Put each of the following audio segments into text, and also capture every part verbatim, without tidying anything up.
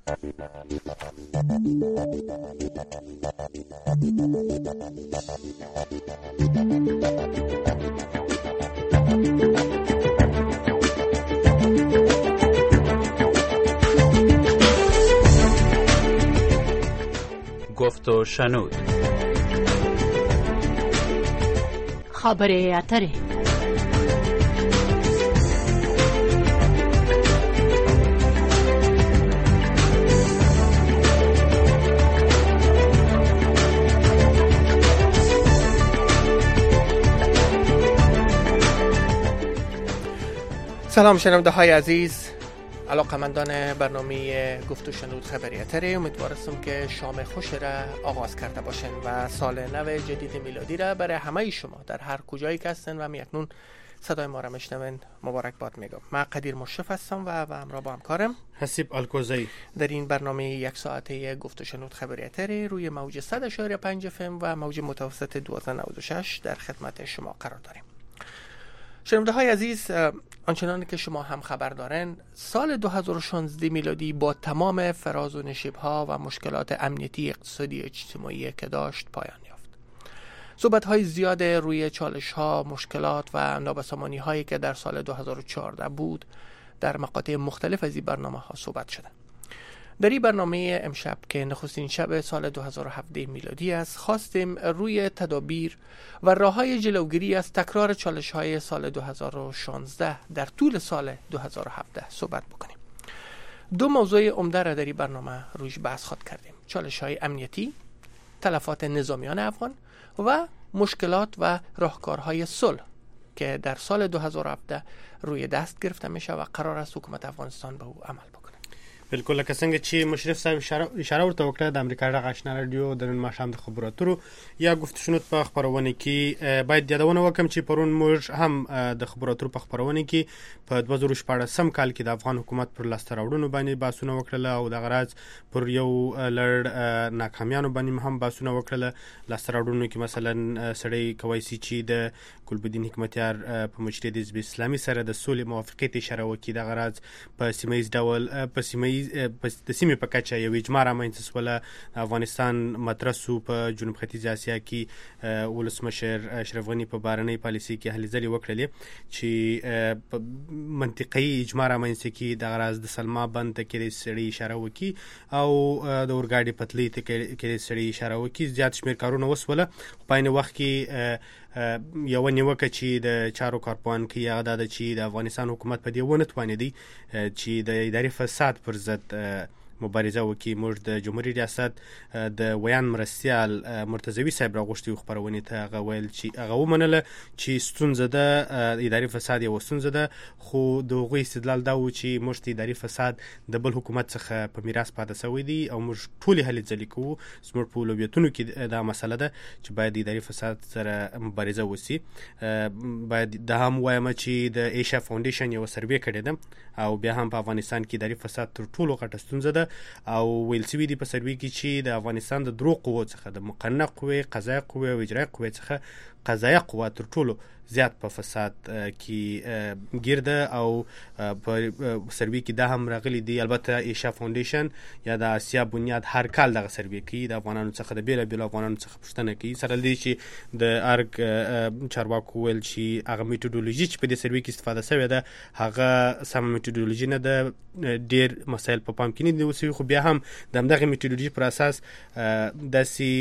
گفت و شنود. خبر اتره. سلام شنونده های عزیز، علاقمندان برنامه گفت و شنود خبریتره. امیدوارم که شام خوش را آغاز کرده باشین و سال نو جدید میلادی را برای همه شما در هر کجایی که هستن و میکنون صدای ما را میشنوین مبارکباد میگم. من قدیر مشرف هستم و و همراه با همکارم حسیب الکوزی در این برنامه یک ساعته گفت و شنود خبریتره روی موج صد اشاری پنج اف ام و موج متوسط دوازده نود و شش در خدمت شما قرار داریم. شنونده های عزیز، آنچنانی که شما هم خبر دارن، سال دو هزار و شانزده میلادی با تمام فراز و نشیب‌ها و مشکلات امنیتی، اقتصادی، اجتماعی که داشت پایان یافت. صحبت‌های زیاد روی چالش‌ها، مشکلات و نابسامانی هایی که در سال دو هزار و چهارده بود در مقاطع مختلف از این برنامه‌ها صحبت شده. در این برنامه امشب که نخستین شب سال دو هزار و هفده میلادی است، خواستیم روی تدابیر و راه‌های جلوگیری از تکرار چالش‌های سال دو هزار و شانزده در طول سال دو هزار و هفده صحبت بکنیم. دو موضوع عمده را در این برنامه رویش بحث خود کردیم: چالش‌های امنیتی، تلفات نظامیان افغان و مشکلات و راهکارهای صلح که در سال دو هزار و هفده روی دست گرفته میشه و قرار است حکومت افغانستان به او عمل بکنه. بالکل لکه څنګه چې مشرف صاحب اشاره ورته وکړه د امریکا غږ آشنا رادیو د نن ماښام د خبرو اترو یا گفتشنود په خبرونه کې باید یادونه وکم چې پرون موږ هم د خبرو اترو په خبرونه کې په دوه زره شپاړسم کال کې د افغان حکومت پر لاسته راوړنو باندې بحثونه وکړل او د غرض پر یو لړ ناکامیانو باندې هم بحثونه وکړل. لاسته راوړنو کې مثلا سړی کوایسي چې د ګلبدین حکمتیار په مشرۍ د حزب اسلامي سره د سولې موافقت اشاره وکړي. د غرض په سیمایي ډول په سیمایي د سیمې په کچه یو اجماع رامنځته شوله. افغانستان مترسو په جنوب ختیځ اسیا کې ولسمشر اشرف غني په بهرنۍ پالیسي کې هلې ځلې وکړلې چې منطقي اجماع رامنځته کړي. د غرض د سلما بند ته کې سړي اشاره وکړي او د اورګاډي پټلۍ ته کې سړي اشاره وکړي. زیات شمېر کارونه وسوله. په عین وخت کې یو نیوکه چې د چارو کارپوهان کې هغه دا ده چې د افغانستان حکومت په دې ونه توانېدی چې د اداري فساد پر ضد مبارزه وکړي. موږ د جمهوریت ریاست د ویان مرستیال مرتضوي صاحب راغوښتي خبرونه ته هغه ویل چې هغه ومنله چې ستونزه ده اداري فساد یو ستونزه ده، خو د هغوی استدلال دا و چې موږ ته اداري فساد د بل حکومت څخه په میراث پاتې شوی دی او موږ ټولې هلې ځلې کوو. زموږ په اولویتونو کې دا مسله ده چې باید اداري فساد سره مبارزه وشي. باید دا هم وایم چې د ایشا فاونډیشن یو سروې کړې ده او بیا هم په افغانستان کې اداري فساد تر ټولو غټه ستونزه ده او ویل شوي دي په سروې کې چې د افغانستان د درو قوو څخه د مقننه قوې، قضایه قوې او اجرایه قوې څخه قضایه قوه تر ټولو زیات په فساد کې ګرده او په سروې کې دا هم راغلي دي. البته ایشا فاونډیشن یا د آسیا بنیاد هر کال دغه سروې کوي، د افغانانو څخه د بیلابیلو افغانانو څخه پوښتنه کوي. سره له دې چې د ارګ چارواکو ویل چې هغه میتودولوژي چې په دې سروې کې استفاده شوې ده هغه سمه میتودولوژي نه ده. ډېر مسایل په پام کې نه دي وسوي، خو بیا هم د همدغه میتودولوژي پر اساس داسې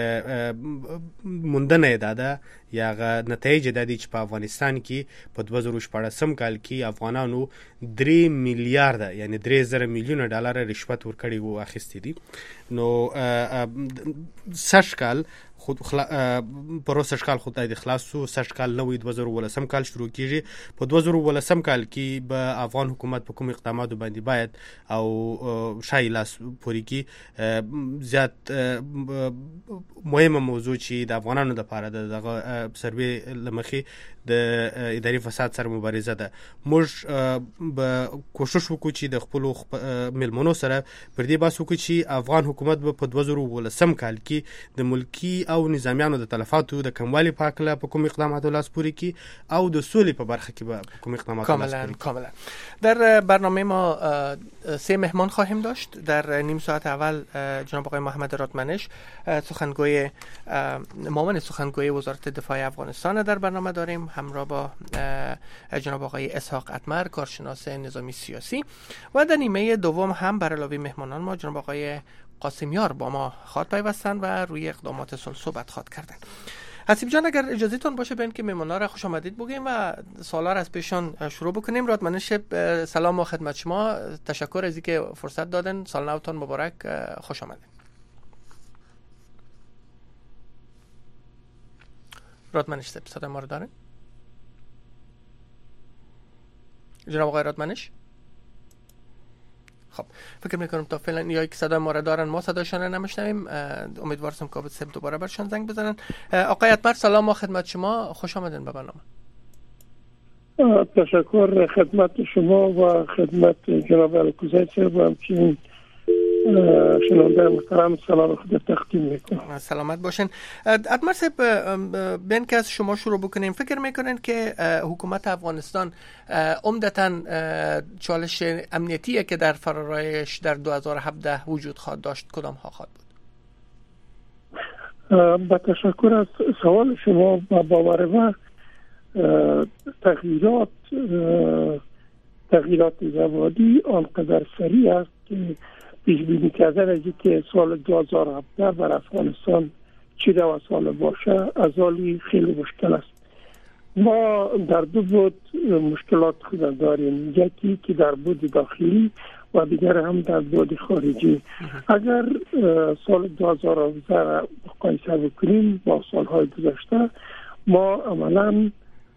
موندنه یې دا ده یا هغه نتایج دا دي چې په افغانستان کې په دوه زره شپاړسم کال کې افغانانو درې میلیارده یعنی درې زره میلیونه ډالر رشوت ورکړي وو اخیستي دي. نو سږ کال خود خلا پروسه کال خدای د خلاصو سږ کال نوې دوه زره ولسم کال شروع کیږي. په دوه زره ولسم کال کې به افغان حکومت په کوم اقداماتو باندې باید او شای لاس پوري کې زیات مهمه موضوع چې د افغانانو لپاره دغه سروې لمخې د اداري فساد سره مبارزه ده. موږ به کوشش وکړو چې د خپل ملمنو سره پر دې باس وکړو چې افغان حکومت به په دوه زره ولسم کال کې د ملکی او نظامیانو د تلفاتو د کموالي په اړه په کوم اقداماتو لاس پورې کړي او د سولې په برخه کې به کوم اقدامات لاس پورې کړي. کاملا. در برنامه ما سه مهمان خواهیم داشت. در نیم ساعت اول جناب آقای محمد رادمنش، سخنگوی معاون سخنگوی وزارت دفاع افغانستان در برنامه داریم، همراه با جناب آقای اسحاق اتمر، کارشناس نظامی سیاسی. و در نیمه دوم هم بر علاوه مهمانان ما جناب آقای قاسمیار با ما خواهد پیوستند و روی اقدامات صلح صحبت خواهد کردند. حسیب جان، اگر اجازهتون باشه ببین که مهمانا را خوش آمدید بگیم و سوالا را از پیشان شروع بکنیم. رادمنش، سلام و خدمت شما. تشکر از اینکه فرصت دادن. سال نوتان مبارک. خوش آمدید. رادمنش صاحب، صدای ما رو دارین؟ جناب آقای رادمنش؟ خب فکر میکنم تا فعلا یا که صدای ما را دارن ما صدایشان را نمیشنویم. امیدوارم که صاحب دوباره برشان زنگ بزنن. آقای اتمر، سلام و خدمت شما. خوش آمدین به برنامه. تشکر خدمت شما و خدمت جناب الکوزی صاحب و همچنین شنونده محترم سلام خود تقدیم میکنم. سلامت باشین. اتمر صاحب، بین که از شما شروع بکنیم، فکر میکنین که حکومت افغانستان عمدتاً چالش امنیتیه که در فرارایش در دو هزار و هفده وجود خواهد داشت کدام ها خواهد بود؟ با تشکر از سوال شما. با باور ما تغییرات تغییرات زمانی آنقدر سریع است که پیش بینی کردن از که سال دو هزار و هفده بر افغانستان چه دو سال باشه از حالی خیلی مشکل است. ما در دو بود مشکلات خود داریم، یکی که در بود داخلی و دیگر هم در بود خارجی. اگر سال دو هزار و هفده را مقایسه بکنیم با سالهای گذشته، ما عملا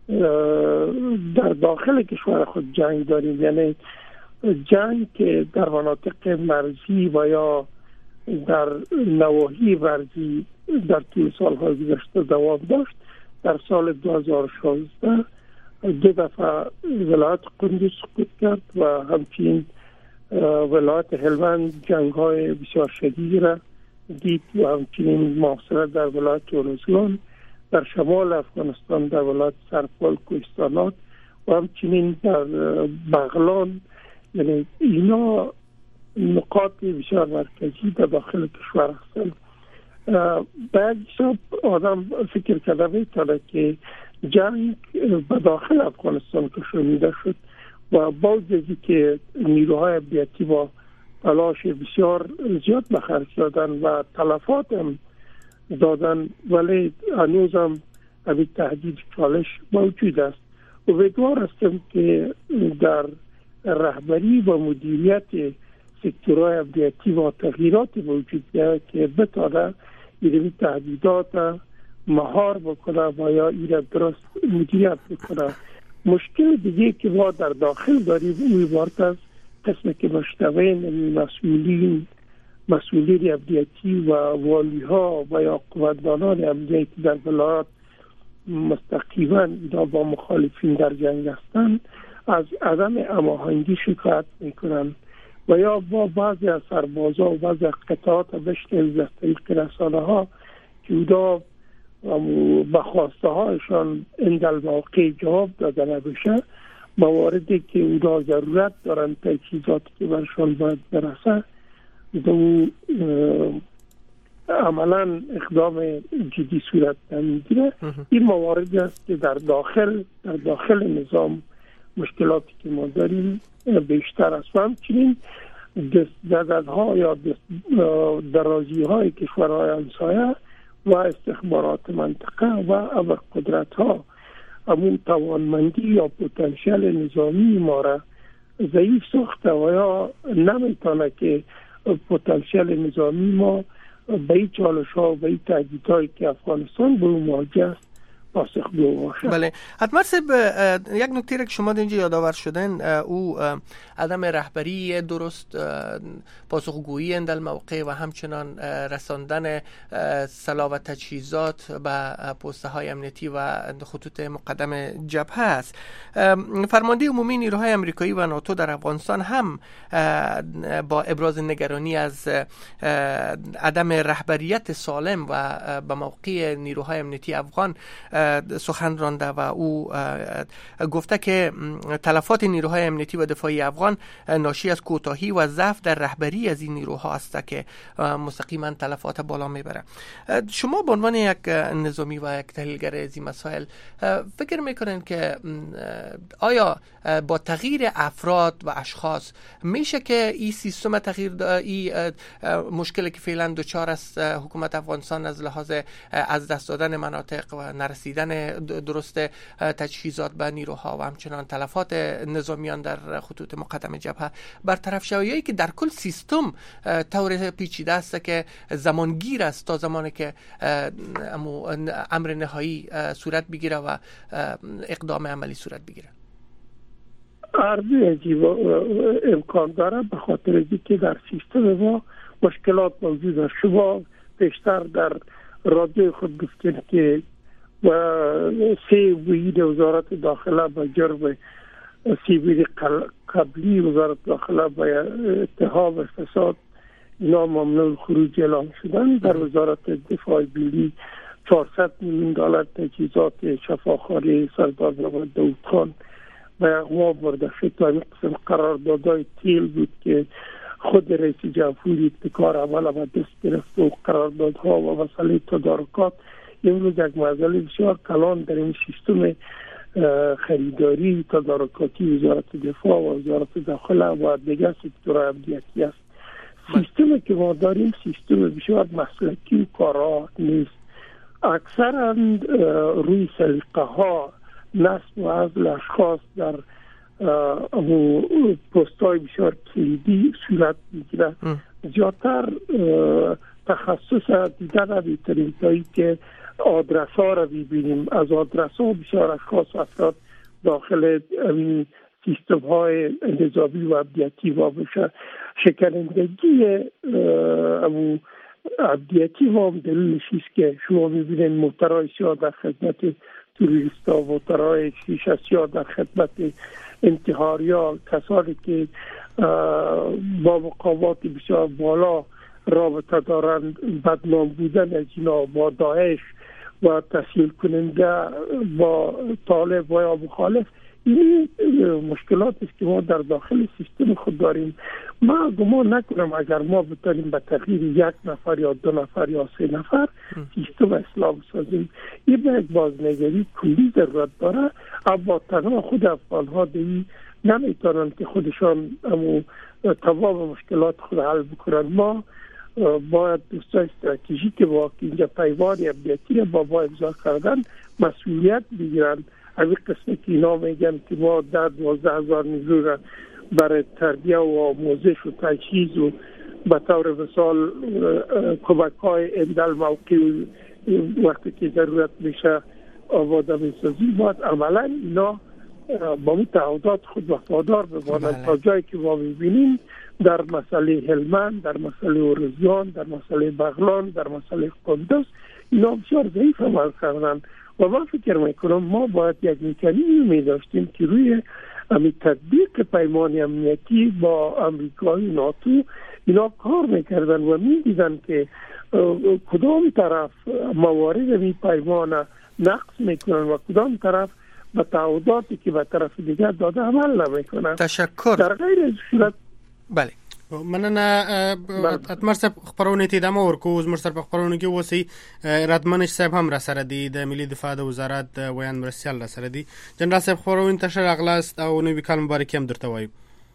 در داخل کشور خود جنگ داریم، یعنی جنگ که در مناطق مرزی و یا در نواحی مرزی در طول سالهای گذشته دوام داشت. در سال دو هزار و شانزده دو دفعه ولایت قندوز سقوط کرد و همچنین ولایت هلمند جنگ های بسیار شدیدی را دید و همچنین محاصره در ولایت اورزگان، در شمال افغانستان در ولایت سرپل، کوهستانات و همچنین در بغلان. یعنی اینا نقاط بسیار مرکزی در داخل کشور هستند. باید حساب آدم فکر کرده میتونه که جنگ به داخل افغانستان کشانیده شد و باز از که نیروهای امنیتی با تلاش بسیار زیاد به خرج دادن و تلفات هم دادن، ولی هنوز هم همین تهدید چالش موجود است. امیدوار هستم که در رهبری و مدیریت سکتورهای امنیتی و تغییرات موجود که بتانه این تهدیدات مهار بکنه و یا این درست مدیریت بکنه. مشکل دیگه که ما در داخل داریم اوی وارد است قسم که مشتوین مسئولین مسئولین امنیتی و والی ها و یا قومندانان امنیتی در ولایات مستقیما اینا با مخالفین در جنگ هستند از عدم هماهنگی شکایت میکنن و یا با بعضی از سربازا و بعضی از قطعات بشنوید از طریق رسانه ها که اونا به خواسته هایشان این موقع جواب داده نباشه، مواردی که اونا ضرورت دارن تجهیزاتی که برشان باید برسه دو عملا اقدام جدی صورت نمیگیره. این مواردی است که در داخل در داخل نظام مشکلاتی که ما داریم بیشتر است و همچنین دست زدنها یا درازی های کشورهای همسایه و استخبارات منطقه و ابرقدرت ها همون توانمندی یا پتانسیل نظامی ما را ضعیف ساخته و یا نمیتونه که پتانسیل نظامی ما به این چالش ها و به این تهدیدهایی که افغانستان به اون مواجه است پاسخگو باشه. بله حتما صاحب یک نکته را که شما اینجا یادآور شدن او عدم رهبری درست، پاسخگویی اندل موقع و همچنان رساندن سلاح و تجهیزات به پسته های امنیتی و خطوط مقدم جبهه است. فرمانده عمومی نیروهای آمریکایی و ناتو در افغانستان هم با ابراز نگرانی از عدم رهبریت سالم و به موقع نیروهای امنیتی افغان سخن رانده و او گفته که تلفات نیروهای امنیتی و دفاعی افغان ناشی از کوتاهی و ضعف در رهبری از این نیروها است که مستقیما تلفات بالا میبره. شما به عنوان یک نظامی و یک تحلیلگر از این مسائل فکر میکنین که آیا با تغییر افراد و اشخاص میشه که این سیستم تغییر این مشکلی که فعلا دچار است حکومت افغانستان از لحاظ از دست دادن مناطق و نرسیدن درست تجهیزات به نیروها و همچنان تلفات نظامیان در خطوط مقدم جبهه برطرف شویایی که در کل سیستم طور پیچیده است که زمانگیر است تا زمانی که امر نهایی صورت بگیره و اقدام عملی صورت بگیره؟ عرضی عجیب امکان داره به خاطر که در سیستم ما مشکلات موجود است. شما بیشتر در رادیو خود گفتین که و سه وزیر وزارت داخله با جرم سیبیل قبلی وزارت داخله با اتهام فساد اینا ممنوع خروج اعلام شدن. در وزارت دفاع ملی چهارصد میلیون دلار تجهیزات شفاخانه سردار محمد داود خان و اقوام برده شد. تا این قسم قراردادهای تیل بود که خود رئیس جمهوری ابتکار عمل و دست گرفت و قراردادها و مسئله تدارکات امروز یک مسئله بسیار کلان در این سیستم خریداری تدارکاتی وزارت دفاع و وزارت داخله و دیگر سکتورهای امنیتی است. سیستمی که ما داریم سیستم بسیار مسلکی و کارآمد نیست. اکثرا روی سلیقه ها نصب و عزل اشخاص در پست های بسیار کلیدی صورت میگیره. زیادتر تخصص دیدن بیترین تایی که آدرس ها را ببینیم. از آدرس ها بسیار اشخاص افراد داخل این سیستم های نظامی و امنیتی و بشه. شکنندگی امنیتی ما دلیلش است که شما میبینید موترهای سیاه در خدمت توریست ها، موترهای شیشه سیاه در خدمت انتحاری ها، کسانی که با مقامات بسیار بالا رابطه دارند، بدنام بودن از اینا با داعش و تسهیل کننده با طالب و یا مخالف. این مشکلات است که ما در داخل سیستم خود داریم. ما گمان نکنم اگر ما بتونیم به تغییر یک نفر یا دو نفر یا سه نفر سیستم اصلاح بسازیم. این به یک بازنگری کلی ضرورت داره. اما تنها خود افغان ها دیگه نمیتونن که خودشان تمام مشکلات خود حل بکنن. ما باید دوستای استراتژیک که با اینجا پیمان امنیتی با با امضا کردن مسئولیت بگیرن. همین قسمه که اینا میگن که ما ده دوازده هزار نیرو را برای تربیه و آموزش و تجهیز و به طور مثال کمک های اندل موقع وقتی که ضرورت میشه آماده میسازیم، باید عملا اینا با می تعهدات خود وفادار بمانند. تا جایی که ما میبینیم در مسئله هلمند، در مسئله اورزیان، در مسئله بغلان، در مسئله قندوز اینا بسیار ضعیف عمل کردن و من فکر میکنم ما باید یک مکانیزمی می داشتیم که روی امی تطبیق پیمان امنیتی با امریکایی ناتو اینا کار میکردن و میدیدن که کدام طرف موارد می پیمان نقص میکنن و کدام طرف به تعهداتی که به طرف دیگر داده عمل نمیکنن. تشکر. در غیر صورت بله مننه. اتمر صاحب خبرونه تی دمه ورکو زمر سره خبرونه کې وسی راتمنش صاحب هم را سره دی د ملي دفاع د وزارت ویان مرسیال را سره دی. جنرال صاحب خبرونه تشر اغلاست او نوې کال مبارک هم درته وایو.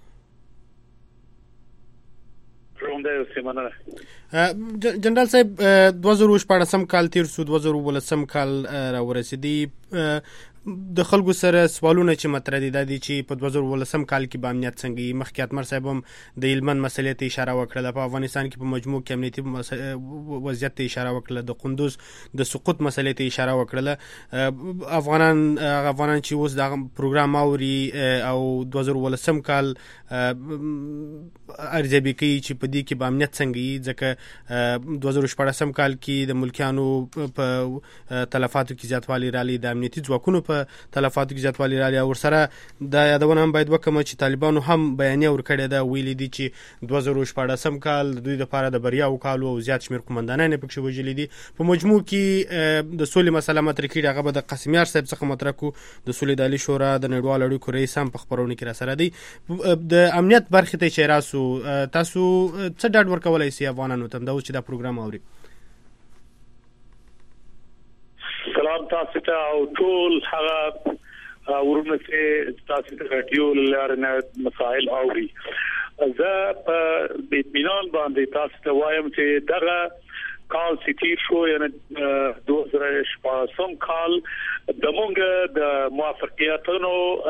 جنرال صاحب دوه زره شپاړسم کال تیر سو، دوه زره ولسم کال را ورسېدی. د خلکو سره سوالونه چې مطرح دي د دې چې په دوه زره ولسم کال کې به امنیت څنګه مخکې اتمر صاحب هم د هلمند مسلې ته اشاره وکړه، په افغانستان کې په مجموع کې امنیتي وضعیت ته اشاره وکړه، د قندوز د سقوط مسلې ته اشاره وکړه. افغانان افغانان چې اوس د پروګرام اوري او دوه زره ولسم کال ارزیابي کوي چې په دې کې به امنیت څنګه وي، ځکه دوه زره شپاړسم کال کې د ملکیانو په تلفاتو کې زیاتوالی راغلی، د امنیتي ځواکونو په تلفاتو کې زیاتوالی راغلی، او ورسره د یادونه هم باید وکړم چې طالبانو هم بیانیه ورکړې ده، ویلي دي چې دوه زره شپاړسم کال د دوی لپاره د بریاو کال او زیات شمېر قومندانان یې پکښې وژلي دي. په مجموع کې د سولې مسله مطرح کړي، هغه به د قاسمیار صاحب څخه مطرح کړو، د سولې د عالي شورا د نړیوالو اړیکو رئیس هم په خپرونه کې راسره دی. د امنیت برخې ته چې راسو، تاسو څه ډاډ ورکولی سئ افغانانو ته دا اوس چې دا پروګرام اوري؟ سلام تاسو ته او ټول هغه ورونه چې تاسو ته رادیو لاره نه مسائل اوري. زه په اطمینان باندې تاسو ته وایم چې دغه کال چې تیر شو، یعنی دوه زره شپاړسم کال د مونږ د موافقتونو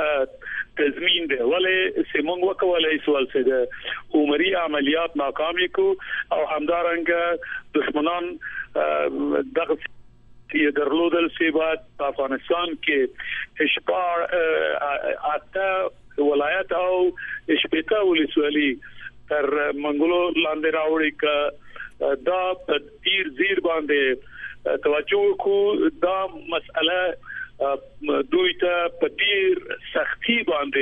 تضمین دی، ولې چې مونږ وکولای شو چې د عمري عملیات ناکام کو او همدارنګه دشمنان دغه چې درلودل چې بعد په افغانستان کې اشپار اته ولایت او شپږ ولسوالۍ تر منګولو لاندې راوړي ک دا په تیر زیر باندې توجه کو. دا مسأله دوی ته په ډیر سختي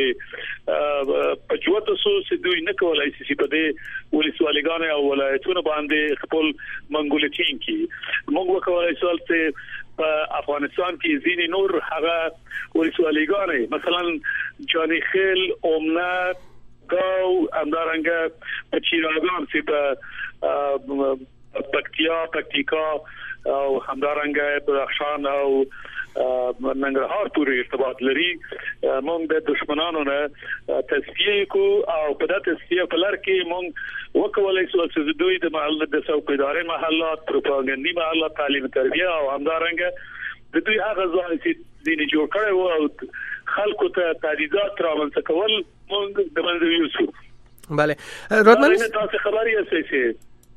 باندې په جوړه سوس دوی نه کولای شي په دې ولسوالیګان او ولایتونو باندې خپل منګولتین کی. موږ وکولای شو چې په افغانستان کې ځینې نور هغه ولسوالیګان مثلا جانی خیل، اومنه، گاو، همدارنګه په چیراګان چې په پکتیا، پکتیکا او همدارنګه بدخشان او ننګرهار پورې ارتباط لري. موږ د دشمنانو نه تصفیه کو او په دغه تصفیه په لار کې موږ وکولای شو چې دوی د محل د څوکیداري محلات، پروپاګاندا محلات، تعلیم تربیه او همدارنګه د دوی هغه ځای چې دیني جوړ کړي وو او خلکو ته تعریضات رامنځته کول موږ د منځ یوسو. بله رادمن تاسو خبري اساسي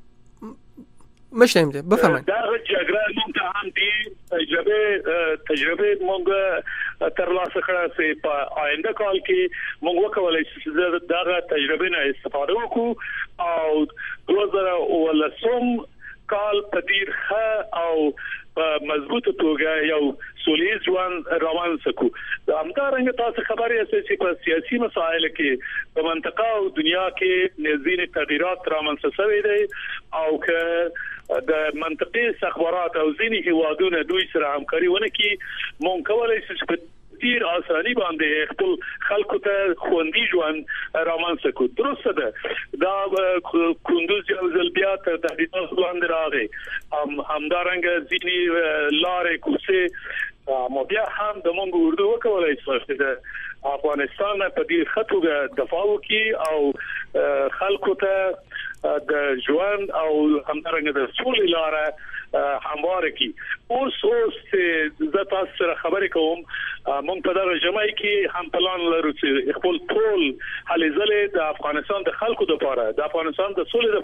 مشنیم ده بفرمایید. دا جګړه موږ ته هم دي تجربه تجربه موږ تر لاسه کړه چې په آینده کال کې موږ وکولای شو چې دا تجربه نه استفاده وکړو او دوه زره ولسم کال په ډیر ښه او مضبوطه توګه یو سولې ژوند روان سکو. همدارنګه تاسو خبري اساسي په سیاسي مسایلو کې په منطقه او دنیا کې نزين تغیرات رامنځته شوي دي او که د منطقي استخبارات او ځینی هیوادونو دوی سره همکاري ونه کی مونږ کولای شو چې ډیر اساني باندې خپل خلکو ته خوندي ژوند رامنځته کو. درسته ده دا کندوز یو ځل بیا تر تهدیدات لاندې راغی، هم همدارنګه ځینی لارې کوڅې مو بیا هم د مونږ اردو وکولای شو چې د افغانستان په دې خطوګه دفاع وکړي او خلکو ته د ژوند او همدارنګه د سولې لاره همواره کی. اوس اوس زه تاسو سره خبرې کوم، مونږ په دغه جمعي کې هم پلان لرو چې خپل ټول هلې ځلې د افغانستان د خلکو لپاره، د افغانستان د سولې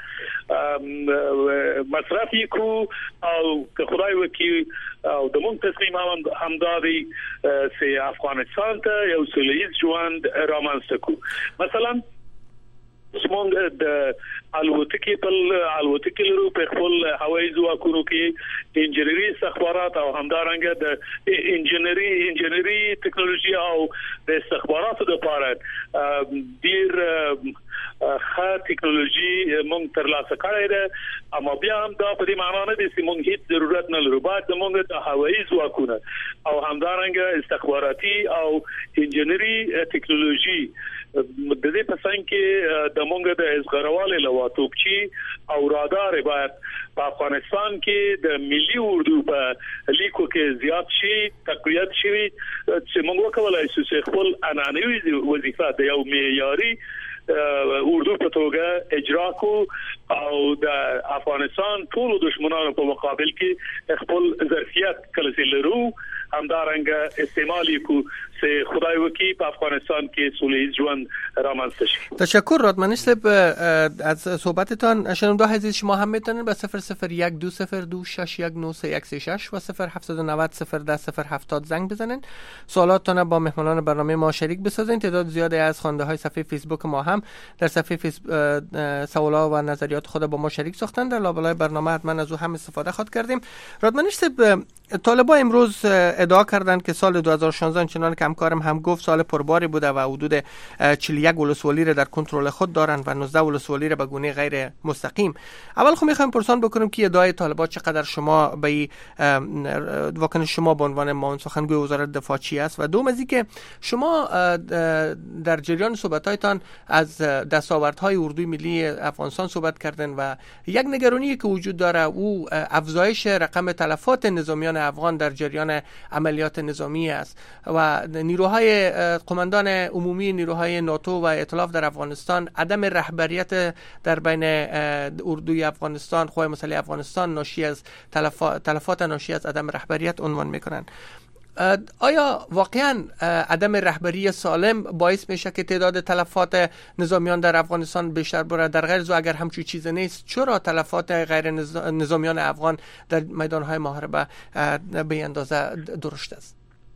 لپاره مصرف وکړو او که خدای وکړي او د مونږ تصمیم همداري چې افغانستان ته یو سولهییز ژوند رامنځته کړو. مثلا سمونږ د الوتکې په الوتکې لرو په خپل هوایي ځواکونو کې انجنیري استخبارات او همدارنګه د انجنیري انجنیري ټکنالوژي او د استخباراتو لپاره ډیر ښه ټکنالوژي موږ ترلاسه کړې ده، اما بیا هم دا په دې معنی نه دي چې موږ هیڅ ضرورت نه لرو. باید موږ د هوایي ځواکونو او همدارنګه استخباراتي او انجنیري ټکنالوژي د دې په څنګه کې د مونږ د ازغرواله لواتوبچی او رادار باید په افغانستان کې د ملي اردو په لیکو کې زیات شي، تقویت شي چې موږ وکولای شو چې خپل عنعنوي وظیفه د یو معیاري اردو په توګه اجرا کو او د افغانستان ټول دشمنانو په مقابل کې خپل ظرفیت کله چې لرو هم دارنگ استعمالی کو سه خدای وکی په افغانستان کې سوله‌ای ژوند رامنځته شي. تشکر رادمنش صاحب از صحبتتان. شنونده عزیز شما هم میتونید به صفر صفر یک دو صفر دو شش یک نه سه یک سه شش و صفر هفت نه صفر صفر ده صفر هفتاد زنگ بزنین. سوالاتتان با مهمانان برنامه ما شریک بسازین. تعداد زیادی از خواننده های صفحه فیسبوک ما هم در صفحه فیس... سوالا و نظریات خود با ما شریک ساختن. در لابلای برنامه حتما از او هم استفاده خواهد کردیم. رادمنش صاحب، طالبان امروز ادعا کردند که سال دو هزار و شانزده چنان که همکارم هم گفت سال پرباری بوده و حدود چهل و یک ولسوالی را در کنترل خود دارند و نوزده ولسوالی را به گونه غیر مستقیم. اول خب میخوایم پرسان بکنیم که ادعای طالبان چقدر شما به واکنش شما به عنوان معاون سخنگوی وزارت دفاع چی است و دوم از اینکه شما در جریان صحبت‌هایتان از دستاوردهای اردوی ملی افغانستان صحبت کردن و یک نگرانی که وجود داره او افزایش رقم تلفات نظامیان افغان در جریان عملیات نظامی است و نیروهای قماندان عمومی نیروهای ناتو و ائتلاف در افغانستان عدم رهبریت در بین اردوی افغانستان، قوای مسلح افغانستان ناشی از تلفات, تلفات ناشی از عدم رهبریت عنوان میکنند. آیا واقعا عدم رهبری سالم باعث میشه که تعداد تلفات نظامیان در افغانستان بیشتر بره؟ در غیر از اگر همچون چیز نیست، چرا تلفات غیر نظامیان افغان در میدانهای محاربه به اندازه درشت است؟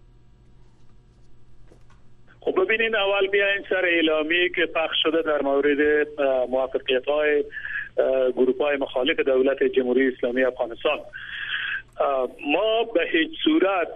خب ببینین، اول بیاین سر اعلامی که پخش شده در مورد موافقت‌های گروه‌های مخالف دولت جمهوری اسلامی افغانستان. ما به هیچ صورت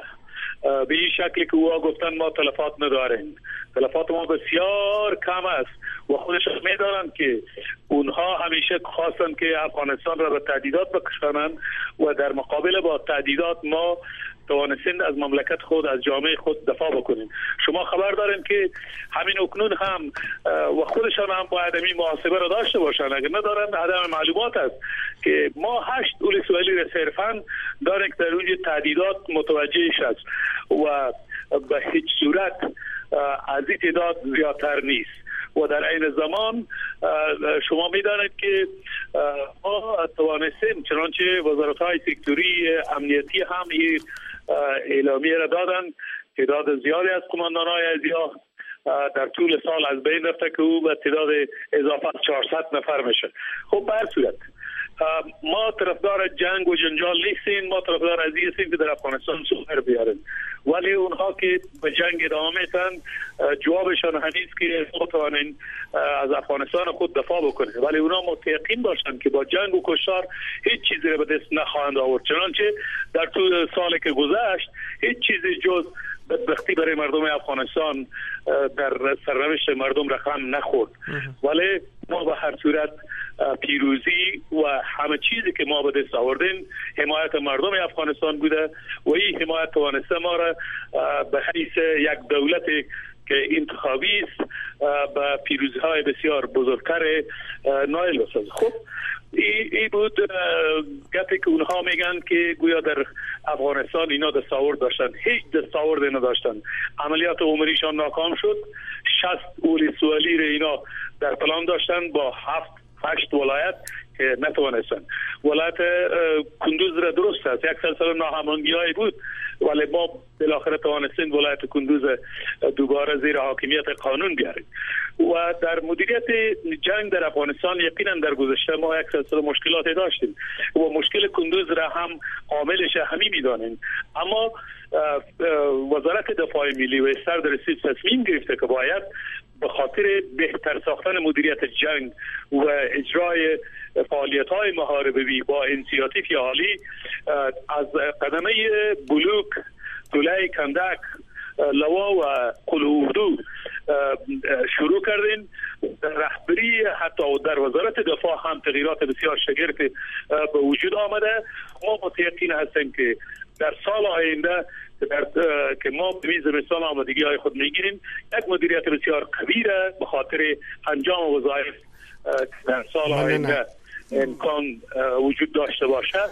به این شکلی که اوها گفتن ما تلفات نداریم. تلفات ما بسیار کم است و خودشون میدارن که اونها همیشه خواستن که افغانستان را به تهدیدات بکشانند و در مقابل با تهدیدات ما توانستیم از مملکت خود، از جامعه خود دفاع بکنیم. شما خبر دارین که همین اکنون هم و خودشان هم باید این محاسبه را داشته باشن. اگر ندارن عدم معلومات است که ما هشت ولسوالی را صرفاً داریم که در اونجا تهدیدات متوجهش است و به هیچ صورت از این تعداد زیادتر نیست. و در این زمان شما میدانید که ما توانستیم، چنانچه وزارت‌های سکتوری امنیتی هم این اعلامیه را دادن، تعداد زیادی از قماندان‌های ازیا در طول سال از بین رفته که او به تعداد اضافه چهارصد نفر میشه. خب به هر صورت ما طرفدار جنگ و جنجال نیستیم، ما طرفدار از این هستیم که در افغانستان سوپر بیارن، ولی اونها که به جنگ ادامه میتن جوابشان هنیز که نتوانن از افغانستان خود دفاع بکنن، ولی اونها متيقن باشن که با جنگ و کشتار هیچ چیزی رو به دست نخواهند آورد. چنانچه در طول سالی که گذشت هیچ چیزی جز بدبختی برای مردم افغانستان در سرنوشت مردم رقم نخورد. ولی ما به هر صورت پیروزی و همه چیزی که ما به دست آوردیم حمایت مردم افغانستان بوده و این حمایت توانسته ما را به حیث یک دولت که انتخابی است به پیروزی های بسیار بزرگتر نایل بسازه. خب ای, ای بود گفتی که اونها میگن که گویا در افغانستان اینا دستاورد داشتن. هیچ دستاورد نداشتن. عملیات عمریشان ناکام شد. شصت ولسوالی را اینا در پلان داشتن با هفت هشت ولایت که نتوانستن. ولایت کندوز را درست است، یک سلسله ناهماهنگی‌هایی بود، ولی ما بالاخره توانستیم ولایت کندوز دوباره زیر حاکمیت قانون بیاریم. و در مدیریت جنگ در افغانستان یقینا در گذشته ما یک سلسله مشکلاتی داشتیم و مشکل کندوز را هم عاملش همین میدانیم، اما وزارت دفاع ملی و سر در رسید تصمیم گرفته که باید به خاطر بهتر ساختن مدیریت جنگ و اجرای فعالیت‌های محاربه‌ای با انسیاتیف عالی از قدمه بلوک، دوله کندک، لوا و قلعه‌اردو شروع کردیم. در رهبری حتی در وزارت دفاع هم تغییرات بسیار شگرف به وجود آمده. ما متيقن هستیم که در سال آینده در که ما به میز رسانه آمادگی های خود میگیریم، یک مدیریت بسیار قوی را به خاطر انجام وظایف در سال آینده امکان وجود داشته باشه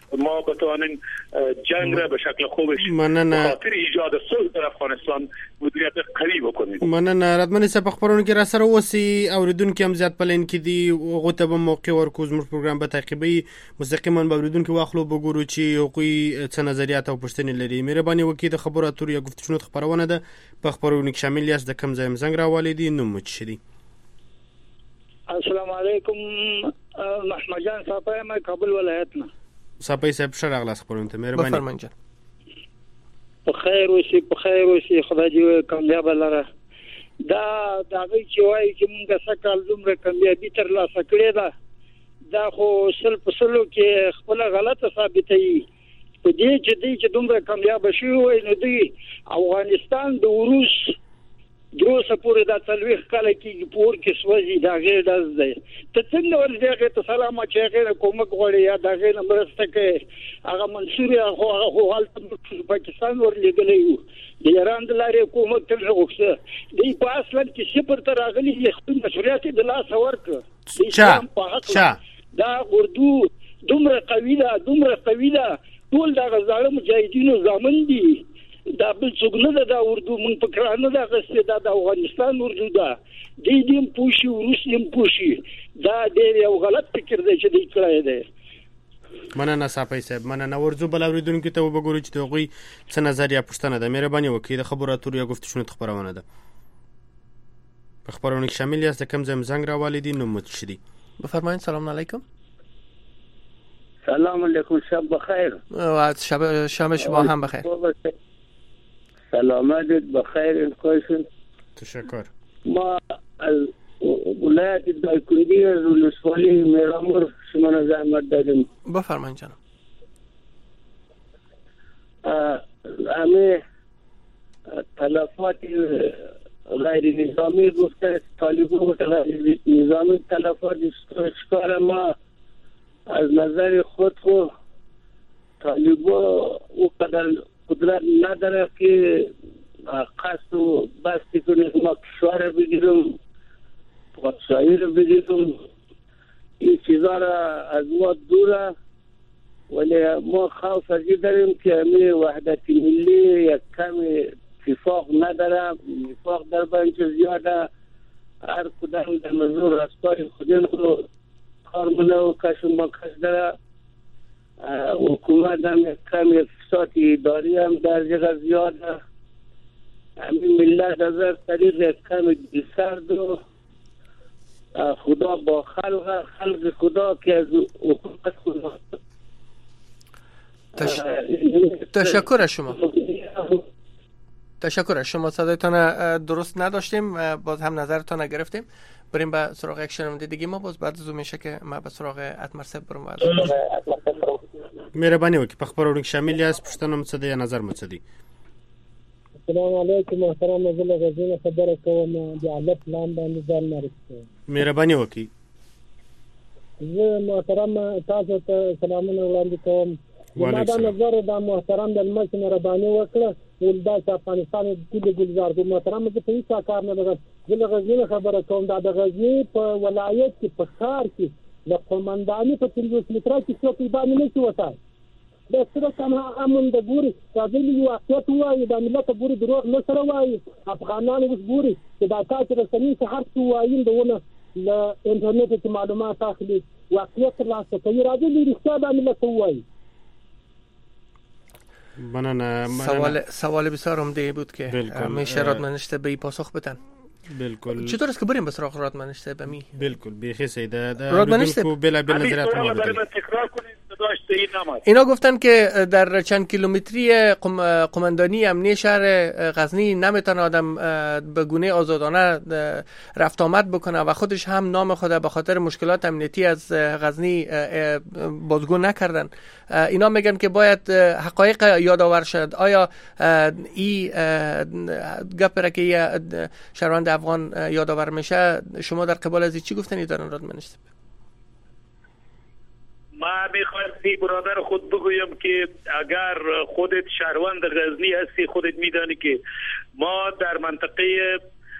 ما بتوانیم جنگ را به شکل خوبش مننه به خاطر ایجاد صلح در افغانستان مدیریت قوی بکنیم. مننه رادمنې صاحب خبرونه کې را سره اوسئ اوریدونکي هم زیات پلین کې دي هغو ته به موقع ورکوو زموږ پروګرام به تعقیبوي مستقیما به اوریدونکي واخلو بګورو چې هغوی څه نظریات او پوښتنې لري. مهرباني وکړئ د خبرو اترو یا گفتشنود خپرونه ده په خبرونه کې شامل یاست د کوم ځای هم زنګ راولی دي نوم مو څه دی؟ السلام علیکم محمد جان صاحب ما کابل ولایت نه صاحب صاحب ښه راغلاست خبرونه ته مهرباني بفرمایئ جان. په خیر اوسئ په خیر اوسئ خدای دې کامیاب لره. دا دا چې وایي چې موږ سکهال دومره کامیابي ترلاسه کړې ده دا خو سل په سلو کې خپل غلطه ثابتوي. په دې چې دوی چې دومره کامیاب شوي وای نو دوی افغانستان د وروس دروسه پورې دا څلوېښت کاله کېږي په اور کې سوځي د هغې ډز دی. ته څنګه ورځې هغې ته سلام چې هغې نه کومک غواړې یا د هغې نه مرسته کوې. هغه منصور خو هغه خو هلته پاکستان ورلېږلی وو د ایران د لارې کومک ته نه غوښته. دوی په اصلا کې صفر ته راغلي دي خپل مسؤلیت یې د لاسه ورکړه. چا دا اردو دومره قوي ده دومره قوي ده ټول دغه زاړه مجاهدینو زامن دي. دا بل څوک نه ده دا اردو مونږ په کرانه ده غسته دا د افغانستان اردو ده. دې دې پوښي روس یې پوښي دا ډېر یو غلط فکر دی چې دوی کړی دی. مننه صاحب صاحب مننه ورځو بل اوریدونکو ته وګورو چې هغوی څه نظر یا پوښتنه ده. مهرباني وکړئ د خبرو اترو یا گفتشنود خپرونه ده په خبرونه کې شامل یاست د کوم ځای زنګ راولی دي نوم مو څه دی؟ بفرمایئ. سلام علیکم. سلام علیکم شب بخیر. شب شام شما هم بخیر. سلامت بخیر خوشون. تشکر. ما از ولایت دایکنډي از ولسوالی میرامور شما زحمت دادیم. بفرمایید جناب. همه تلفات غیر نظامی گفته طالبان غیر نظامی تلفات اشکال ما از نظر خود خود طالبان او قدر قدرت نداره که قصد و بستی کنه ما کشور بگیرم پادشاهی رو بگیرم. این چیزا را از ما دوره ولی ما خوف ازی داریم که همین وحدت ملی یک کم اتفاق نداره. اتفاق در بنج زیاده هر کدام در منظور رستای خودین رو کار منه و کشون ما کش داره. حکومت هم یک کم اقتصاد اداری هم در جگه زیاده. همین ملت از هر طریق یک کم دیسرد و خدا با خلق خلق خدا که از حکومت خدا. تش... تشکر از شما. تشکر از شما. صدایتان درست نداشتیم باز هم نظرتان نگرفتیم. بریم به سراغ یک شنونده دیگه ما باز بعد زو میشه که ما به سراغ اتمر صاحب برم. مهرباني وکړئ په خبرونه کې شامل یاست پوښتنه مو څه دی یا نظر مو څه دی؟ السلام علیکم محترم زه له غزني خبره کوم د علت پلان باندې ځان معرفي. مهرباني وکړئ. زه محترم تاسو ته سلامونه وړاندې کوم. زما دا نظر د محترم د لمس مهرباني وکړه ولدا چې افغانستان د ګلزار د محترم په هیڅ کار نه لګا. زه له غزني خبره کوم دا د غزني په ولایت کې په ښار کې د قومندانۍ په پنځوس متره کې څوک باندې نه شي وتای. دا سره کوم امن د ګوري راځي یو واقعیت وایي د ملت ګوري دروغ نه سره وایي. افغانان اوس ګوري چې دا تاسو رسنۍ څه هر څه وایي دونه له انټرنیټ کې معلومات اخلي واقعیت ترلاسه کوي. راځي رښتیا د ملت وایي. مننه. سوال سوال بسیار عمده بود که میشه رادمنشته به پاسخ بدن. بالکل. چطور است که بریم به سراغ رادمنشته به می؟ بالکل بیخی سیده رادمنشته بلا بلا نظرات ما بدن. اینا گفتن که در چند کیلومتری قم... قماندانی امنیه شهر غزنی نمیتونه آدم به گونه آزادانه رفت آمد بکنه و خودش هم نام خود به خاطر مشکلات امنیتی از غزنی بازگو نکردن. اینا میگن که باید حقایق یادآور شد. آیا این گپره که شهروند افغان یادآور میشه شما در قبال از چی گفتنی دارن رادمنشته؟ ما میخوایم سی برادر خود بگویم که اگر خودت شهروند غزنی هستی خودت میدانی که ما در منطقه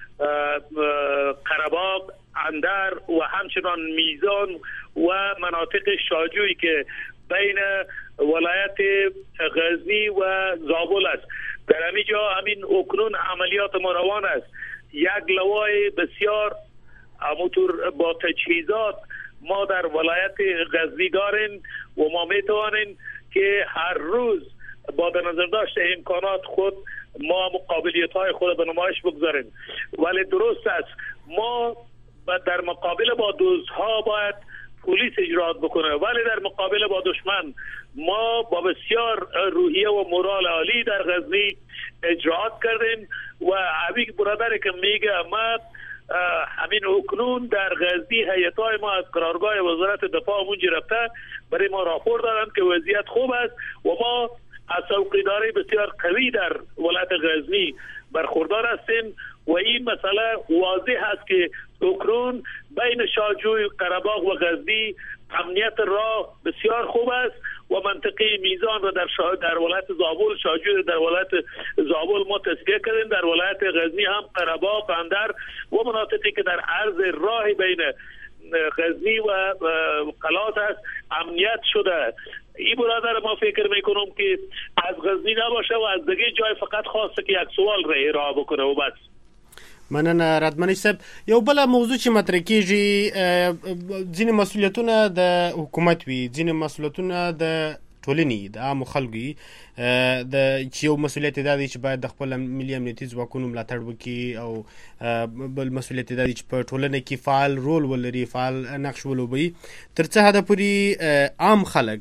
قره‌باغ، اندر و همچنان میزان و مناطق شاجویی که بین ولایت غزنی و زابل است. در همینجا همین اکنون عملیات ما روان است. یک لوای بسیار همونطور با تجهیزات ما در ولایت غزنی داریم و ما میتوانیم که هر روز با به نظر داشت امکانات خود ما مقابلیت های خود به نمایش بگذاریم. ولی درست است ما در مقابل با دزدها باید پلیس اجرات بکنه، ولی در مقابل با دشمن ما با بسیار روحیه و مورال عالی در غزنی اجرات کردیم. و همین برادر که میگه ما همین اکنون در غزنی هیئت‌های ما از قرارگاه وزارت دفاع اونجا رفته برای ما راپور دادند که وضعیت خوب است و ما از څوکیداری بسیار قوی در ولایت غزنی برخوردار هستیم و این مسئله واضح است که اکنون بین شاهجوی، قره‌باغ و غزنی امنیت راه بسیار خوب است و منطقه میزان را در شاه در ولایت زابل، شاهجوی در ولایت زابل ما تصفیه کردیم. در ولایت غزنی هم قره‌باغ، بندر و مناطقی که در عرض راه بین غزنی و قلات است امنیت شده. این برادر ما فکر میکنم که از غزنی نباشه و از دیگه جای فقط خواسته که یک سوال را ارائه بکنه و بس. مننه رادمنی صاحب. یو بل موضوع چې مطرح کیږي ځینې مسؤلیتونه د حکومت وي، ځینې مسؤلیتونه د ټولنې د عامو خلکو د چې یو مسؤلیت دا دی چې باید د خپل ملي امنیتي ځواکونو ملاتړ وکړي او بل مسؤلیت دا دی چې په ټولنه کې فعال رول ولري، فعال نقش ولوبوي. تر څه حده پورې عام خلک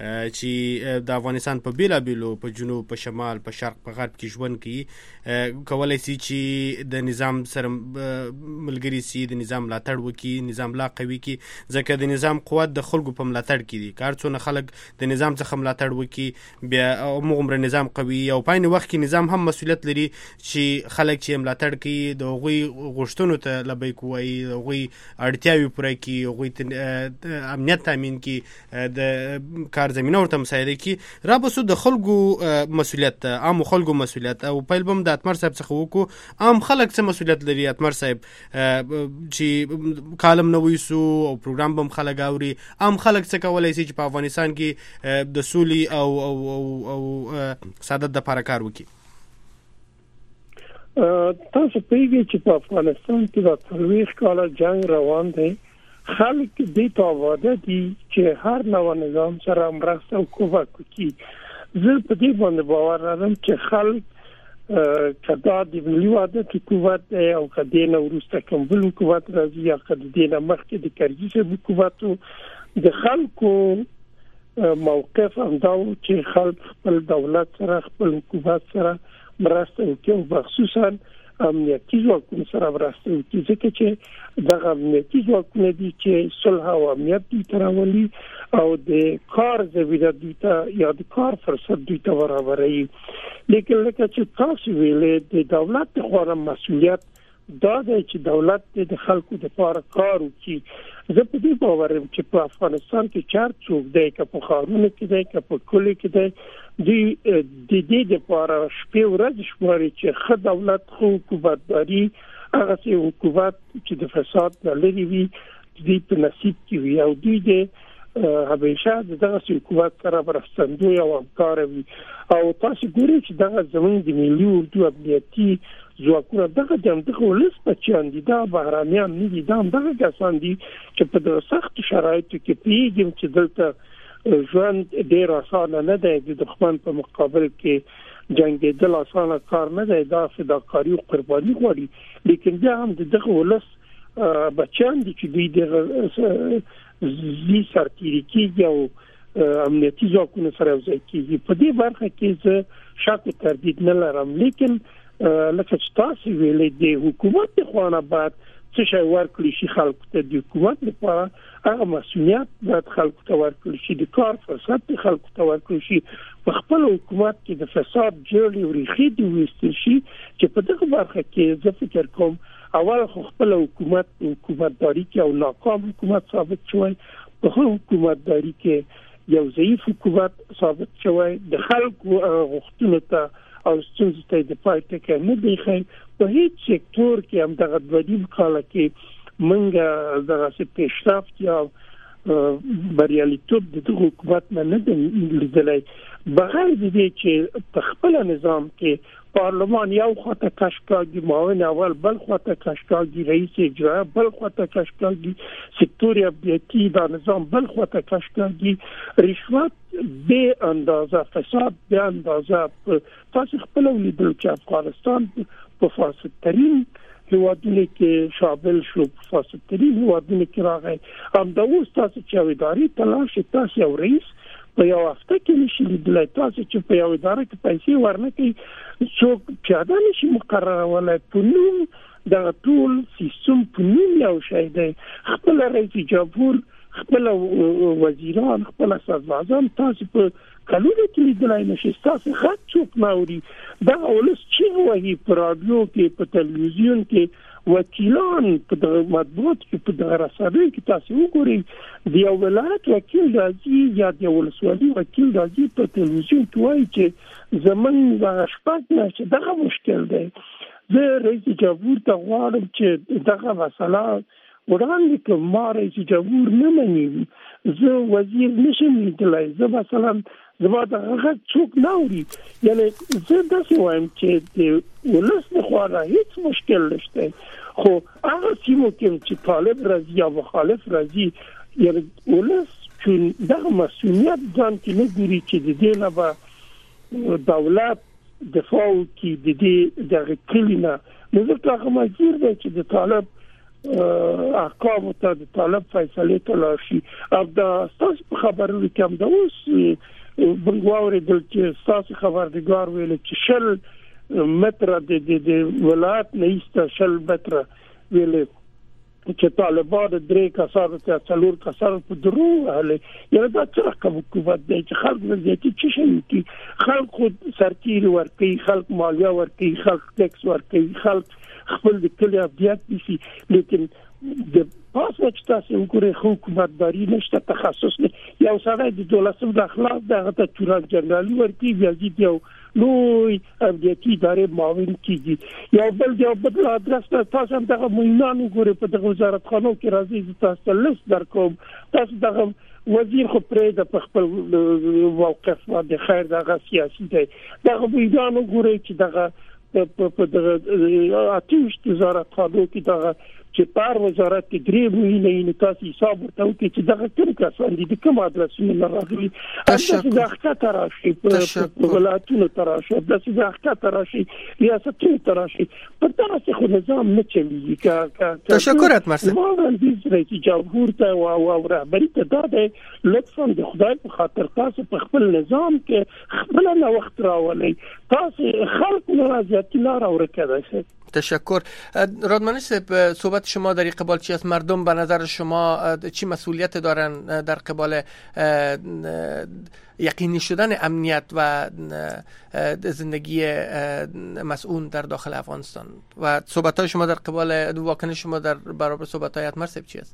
چې د افغانستان په بیلابیلو په جنوب، په شمال، په شرق، په غرب کې ژوند کوي کولای شي چې د نظام سره ملګري سي، د نظام ملاتړ وکړي، نظام لا قوي کړي، ځکه د نظام قوت د خلکو په ملاتړ کې دی. که هر څونه خلک د نظام څخه ملاتړ وکړي بیا همغومره نظام قوي او په عین وخت کې نظام هم مسؤلیت لري چې خلک چې ملاتړ کوي د هغوی غوښتنو ته لبیک ووایي، د هغوی اړتیاوې پوره کړي، هغوی امنیت تامین کړي، د کار زمینه ورته مساعده کړي. را بسو د خلکو مسؤلیت، عامو خلکو مسؤلیت او پیل بم د اتمر صاحب څخه وکړو. عام خلک څه مسؤلیت لري اتمر صاحب چې کالم نه ویسو او پروګرام بم خلک اوري؟ عام خلک څه کولای شي چې په افغانستان کې د سولې او او او او سعادت لپاره کار وکړي؟ تاسو پیږئ چې په افغانستان کې د څلوېښت کاله جنگ روان دی. خلک دې ته آماده دي چې هر نوع نظام سره مرسته او کومک وکړي. زه په دې باندې باور لرم چې خلک که دا د ملي وحدت حکومت دی او که دې نه وروسته کوم بل حکومت راځي یا که د دې نه مخکې د کرزي صاحب حکومت و، د خلکو موقف همدا و چې خلک خپل دولت سره، خپل حکومت سره مرسته وکړي او بخصوصا امنیتي ځواکونو سره مرسته وکړي، ځکه چې دغه امنیتي ځواکونه دي چې صلح او امنیت دوی ته راولي او د کار زمینه دوی ته یا د کار فرصت دوی ته برابروي. لیکن لکه چې تاسو ویلې د دولت د خوا مسؤلیت دا دی چې دولت د خلکو لپاره کار وکړي. زه په دې باور یم چې په افغانستان کې چار څوک دی، که په ښارونو کې دی، که په کلیو کې دی، دوی د دې لپاره شپې ورځې شماري چې ښه دولت، ښه حکومتداري، هغسې حکومت چې د فساد نه لرې وي دوی په نصیب کې وي او دوی د همیشه د دغسې حکومت سره مرستندوی او همکاره وي. او تاسو ګورئ چې دغه زموږ د ملي اردو امنیتي ځواکونه دغه د همدغه ولس بچیان دي، دا بهرانیان نه دي، دا همدغه کسان دي چې په دغه سختو شرایطو کې پوهېږم چې دلته ژوند ډېر اسانه نه دی، د دښمن په مقابل کې جنګېدل اسانه کار نه دی، دا فداکاري او قرباني غواړي. لیکن بیا هم د دغه ولس بچیان دي چې دوی دغه زی سرتیري کېږي او امنیتي ځواکونو سره یو ځای کېږي. په دې برخه کې زه شک او تردید نه لرم. لیکن لکه چې تاسو ویلې د حکومت د خوا نه باید څه شی ورکړي شي خلکو ته. د حکومت لپاره هغه مسؤلیت باید خلکو ته ورکړي شي، د کار فرصت خلکو ته ورکړي شي. په خپل حکومت کې د فساد جوړې او ریښې دې ویستل شي چې په دغه برخه کې زه فکر کوم اول خو خپل حکومت حکومتداري کې او ناکام حکومت ثابت شوی، په حکومتداري کې یو ضعیف حکومت ثابت شوی، د خلکو غوښتنو ته او ستونزو ته د پای ټکی نه دی ښی. په هیڅ سکتور کې هم دغه دوه نیم کاله کې موږ دغسې پیشرفت یا بریالیتوب د دغه حکومت نه نه لیدلای بغیر د دې چې په خپل نظام کې پارلمان یو خواته کشکاږي معاون اول بل خواته کشکاږي رئیس اجرا بل خواته کشکاږي سکتور امنیتي دا نظام بل خواته کشکاږي رشوت به اندازه فساد به اندازه تاسو خپل لیدل چې افغانستان په فاسد ترين هیوادونه کې شامل شو فاسد ترين هیوادونه کې راغی هم دا اوس تاسو چې اداري تلاش تاسو یو رئیس په یو هفته کې نشي لیدلای تاسو چې په یو اداره کې پیسې ورنکې څوک پیاده نشي مقررولای په نوم د ټول سیستم په نوم یو شی دی خپل رئیس جمهور خپل وزیران خپل صدراعظم تاسو په کلونه کې لیدلای نشي تاسو خاط څوک ناوري دا ولس چې وایي په رادیو کې په تلویزیون کې وکیلان په دغه مطبوعات کې په دغه رسنۍ کې تاسو وګورئ د یو ولایت وکیل راځي یا د ولسوالۍ وکیل راځي په تلویزیون کې وایي چې زمونږ د شپږ نه چې دغه مشکل دی زه رئیس جمهور ته غواړم چې دغه مسله وړاندې کړم ما رئیس جمهور نه مني زه وزیر نشم لیدلای زه مثلا زما دغه څوک ناوري یعنی زه داسې وایم چې د ولس د خوا هیڅ مشکل نشته خو هغه سیمو کې چې طالب راځي یا مخالف راځي یعنی ولس چې دغه مسؤلیت ځان کې نه ګوري چې د دې نه به دولت دفاع کوي د دې دغه کلینا نو زه هغه مجبور دی چې د طالب احکام ته د طالب فیصله تلاشي او دا تاسو خبرو کې هم دا اوس بنګواوري د چې تاسو خبردګار ویل چې شل متر د د ولایت نه ایسته شل متر ویل چې طالبان درې کسانو ته څلور کسانو په درو هله یره دا څه رقم حکومت دی چې خلک وزیتی چې شي کی خلک خود سرتیر ورکي خلک مالیه ورکي خلک ټیکس ورکي خلک خپل د کلی ابدیت دي لیکن د پاسه چې تاسو وګورئ حکومتداري نشته تخصص نه یو سړی د دولت د اخلاق دغه ته چوران جنرالي ورکی ویل یو لوی ابدیتي ادارې معاون کیږي یو بل یو بل ادرس تاسو هم دغه مینان وګورئ په دغه وزارت خانو کې راځي تاسو لست درکوم تاسو دغه وزیر خو پرې د خپل موقف باندې خیر دغه سیاسي دی دغه مینان وګورئ چې دغه په دغه اتیش وزارت خانو کې دغه چې پر وزارت کې درې مهمه نه تاسو حساب ورته وکړي چې دغه کوم کسان دي د کوم ادرسونه راغلي تاسو د حقیقت راشي په ولایتونو تراشي د حقیقت راشي ریاستونو تراشي په تاسو خو نظام نه چلیږي کا تشکر اتمرسه ما باندې رئیس جمهور ته او او رهبری ته دا د لطفا د خدای په خاطر تاسو په خپل نظام کې خپل نه وخت راولئ تاسو خلق ناراضیتی لار اورکده شي تشکر. رادمانی صاحب صحبت شما در قبال چی است؟ مردم به نظر شما چی مسئولیت دارن در قبال یقینی شدن امنیت و زندگی مسئول در داخل افغانستان و صحبت های شما در قبال واکنش شما در برابر صحبت های اتمر صاحب چی است؟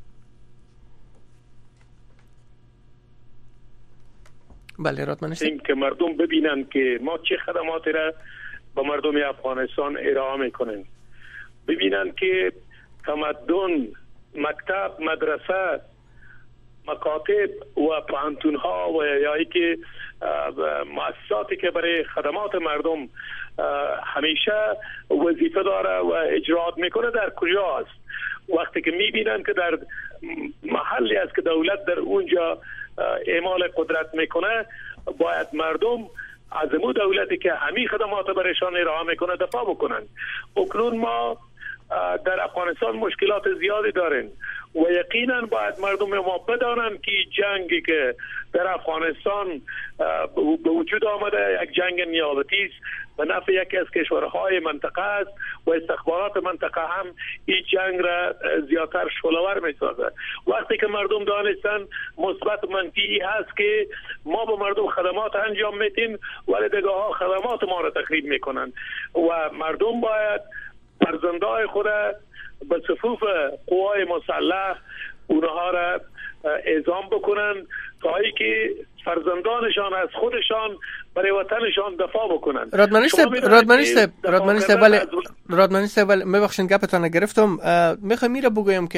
بله رادمانی صاحب این که مردم ببینن که ما چه خدماتی را با مردم افغانستان ارائه میکنن ببینن که تمدن مکتب مدرسه مکاتب و پانتون ها و یا که مؤسساتی که برای خدمات مردم همیشه وظیفه داره و اجرات میکنه در کجا است وقتی که میبینن که در محلی است که دولت در اونجا اعمال قدرت میکنه باید مردم از مو دولتی که همین خدمات برایشان ارائه میکنه دفاع بکنن. اکنون ما در افغانستان مشکلات زیادی داریم و یقینا باید مردم ما بدانند که جنگی که در افغانستان به وجود آمده یک جنگ نیابتی است به نفع یکی از کشورهای منطقه است و استخبارات منطقه هم این جنگ را زیادتر شعله‌ور می‌سازد. وقتی که مردم دانستن مثبت منفی هست که ما به مردم خدمات انجام میدیم ولی دگاه ها خدمات ما را تخریب میکنن و مردم باید فرزندای خود به صفوف قوای مسلح اونها را اعزام بکنن تا ای که فرزندانشان از خودشان برای وطنشان دفاع بکنن. رادمانی صاحب رادمانی صاحب رادمانی صاحب ولی رادمانی صاحب ولی میبخشید گپتون گرفتم. میخوام میره بگویم که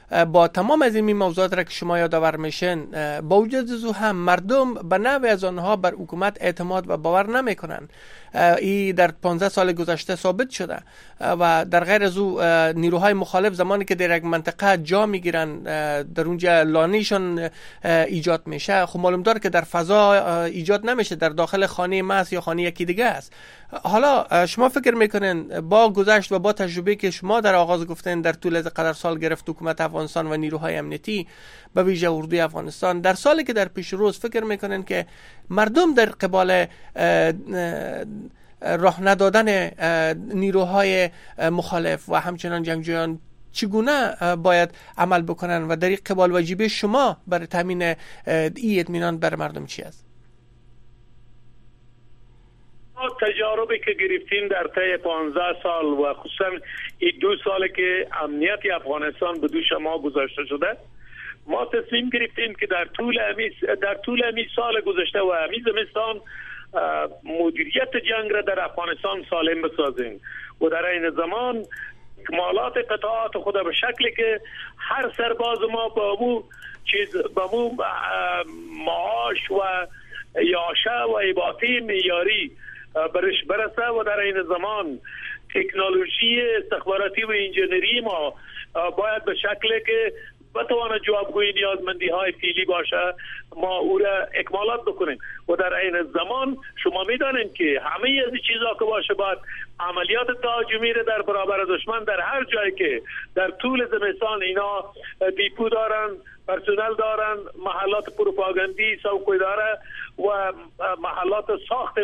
با تمام از این موضوعات را که شما یادآور میشن، با وجود زو هم مردم به نوع از آنها بر حکومت اعتماد و باور نمیکنن. این در پانزده سال گذشته ثابت شده و در غیر از او نیروهای مخالف زمانی که در یک منطقه جا میگیرن، در اونجا لانیشون ایجاد میشه، خب معلوم داره که در فضا ایجاد نمیشه، در داخل خانه ماست یا خانه یکی دیگه است. حالا شما فکر میکنین با گذشت و با تجربه که شما در آغاز گفتین در طول از قدر سال گرفت حکومت افغانستان و نیروهای امنیتی به ویژه اردوی افغانستان، در سالی که در پیش روز فکر میکنین که مردم در قبال راه ندادن نیروهای مخالف و همچنان جنگجویان چگونه باید عمل بکنن و در این قبال واجبه شما برای تامین این اطمینان بر مردم چی است؟ تجاربی که گرفتیم در طی پانزده سال و خصوصا این دو سالی که امنیت افغانستان به دوش ما گذاشته شده، ما تصمیم گرفتیم که در طول امی در طول امی سال گذشته و امی زمستان مدیریت جنگ را در افغانستان سالم بسازیم و در این زمان اکمالات قطعات خود به شکلی که هر سرباز ما با مو چیز با مو معاش و یاشه و عباطی معیاری برش برسه و در این زمان تکنولوژی استخباراتی و انجینری ما باید به شکلی که بتوانه جوابگوی نیازمندی های فعلی باشه ما او را اکمالات بکنیم و در این زمان شما میدانید که همه از چیزا که باشه باید عملیات تهاجمی را در برابر دشمن در هر جایی که در طول زمستان اینا دیپو دارن، پرسنل دارن، محلات پروپاگاندی سوقی داره و محلات ساخت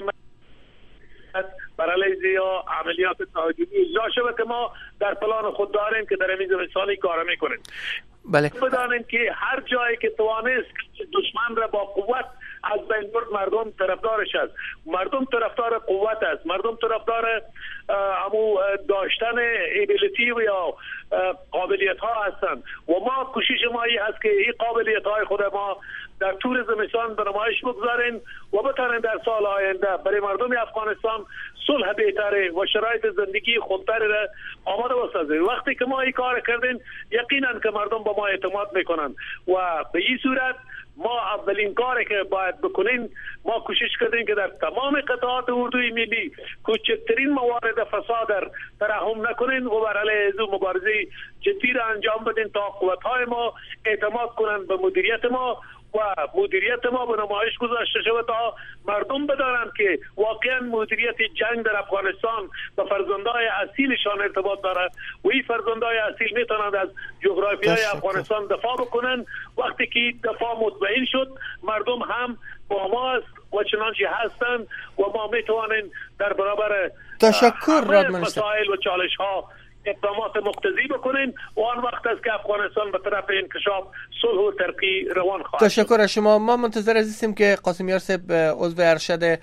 برای یا عملیات تهاجمی اجرا شده که ما در پلان خود داریم که در این زمستانی کار میکنیم. بله. بدانیم که هر جایی که توانست دشمن را با قوت از بین برد مردم طرفدارش است. مردم طرفدار قوت است. مردم طرفدار همو داشتن ایبیلیتی و یا قابلیت ها هستند و ما کوشش ما این هست که این قابلیت های خود ما در طول زمستان به نمایش بگذاریم و بتانیم در سال آینده برای مردم افغانستان صلح بهتره و شرایط زندگی خوبتری را آماده بسازیم. وقتی که ما این کار کردیم یقینا که مردم با ما اعتماد میکنن و به این صورت ما اولین کاری که باید بکنیم ما کوشش کردیم که در تمام قطعات اردوی ملی کوچکترین موارد فساد در ترحم نکنین و بر علیه از مبارزه جدی را انجام بدین تا قوت‌های ما اعتماد کنند به مدیریت ما و مدیریت ما به نمایش گذاشته شود تا مردم بدانند که واقعا مدیریت جنگ در افغانستان به فرزندای اصیلشان ارتباط دارد و این فرزندای اصیل میتونند از جغرافیای افغانستان دفاع بکنند. وقتی که دفاع مطمئن شد مردم هم با ما است و چنانچه هستند و ما میتوانیم در برابر تشکر مسائل و چالش ها اقدامات مقتضی بکنیم و آن وقت است که افغانستان به طرف انکشاف صلح و ترقی روان خواهد. تشکر از شما. ما منتظر هستیم که قاسمیار صاحب عضو ارشد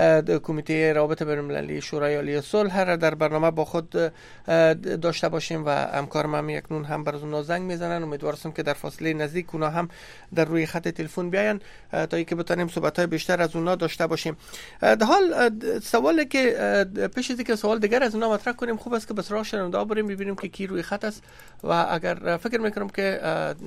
کمیته روابط بین‌المللی شورای عالی صلح را در برنامه با خود داشته باشیم و همکار ما یکنون هم برای اونا زنگ میزنن. امیدوار هستم که در فاصله نزدیک اونا هم در روی خط تلفن بیاین تا اینکه بتونیم صحبت‌های بیشتر از اونا داشته باشیم. در حال سوالی که پیش از اینکه سوال دیگر از اونا مطرح کنیم خوب است که به سراغ شنونده بریم ببینیم که کی روی خط است و اگر فکر میکنم که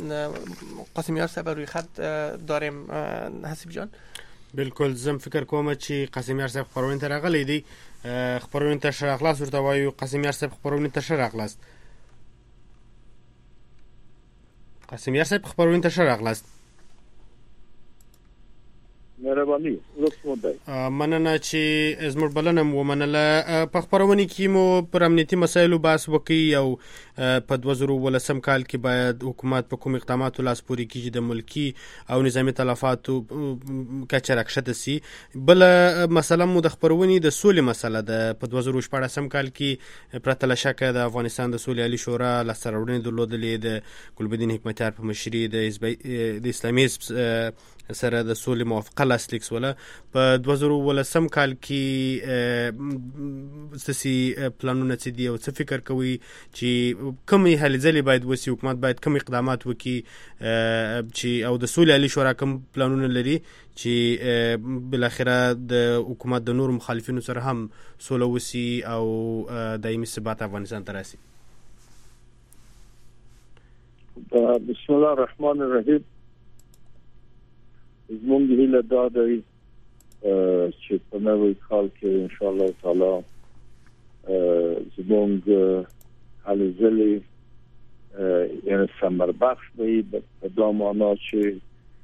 قاسمیار صاحب روی خط داریم. حسیب جان بالکل زم فکر کوم چې قاسمیار صاحب خبرونه ته راغلی دی خبرونه ته ښه راغلاست ورته وایو قاسمیار صاحب خبرونه ته ښه راغلاست قاسمیار صاحب خبرونه ته ښه راغلاست مهرباني لطف مده مننه چې زموږ بلنه مو منله. په خبرونه کې مو پر امنیتي مسایلو بحث وکړي او په دوه زره ولسم کال کې باید حکومت په کوم اقداماتو لاس پورې کیږي د ملکی او نظامی تلفاتو کچه راکښته سي. بل مثلا مو د خبرونې د سولې مسله ده. په دوه زره شپاړسم کال کې پرته له شکه د افغانستان د سولې عالی شورا لاسته راوړنې درلودلې د ګلبدین حکمتیار په مشرۍ د اسلامي سره د سولې موافقه لاسلیک سوله. په دوه زره ولسم کال کې ستاسي پلانونه څه دي او څه فکر کوي چې کومې هلې ځلې باید وسی حکومت باید کوم اقدامات وکړي چې او د سولې عالی شورا کوم پلانونه لري چې بل اخره د حکومت د نور مخالفینو سره هم سوله وسی او دایمي ثبات افغانستان ته راسي. بسم الله الرحمن الرحیم. زمونږ هیله دا ده چې په نوې کال کې ان شاء الله تعالی زمونږ هلې ځلې یعنی ثمر بخش وي په دا معنا چې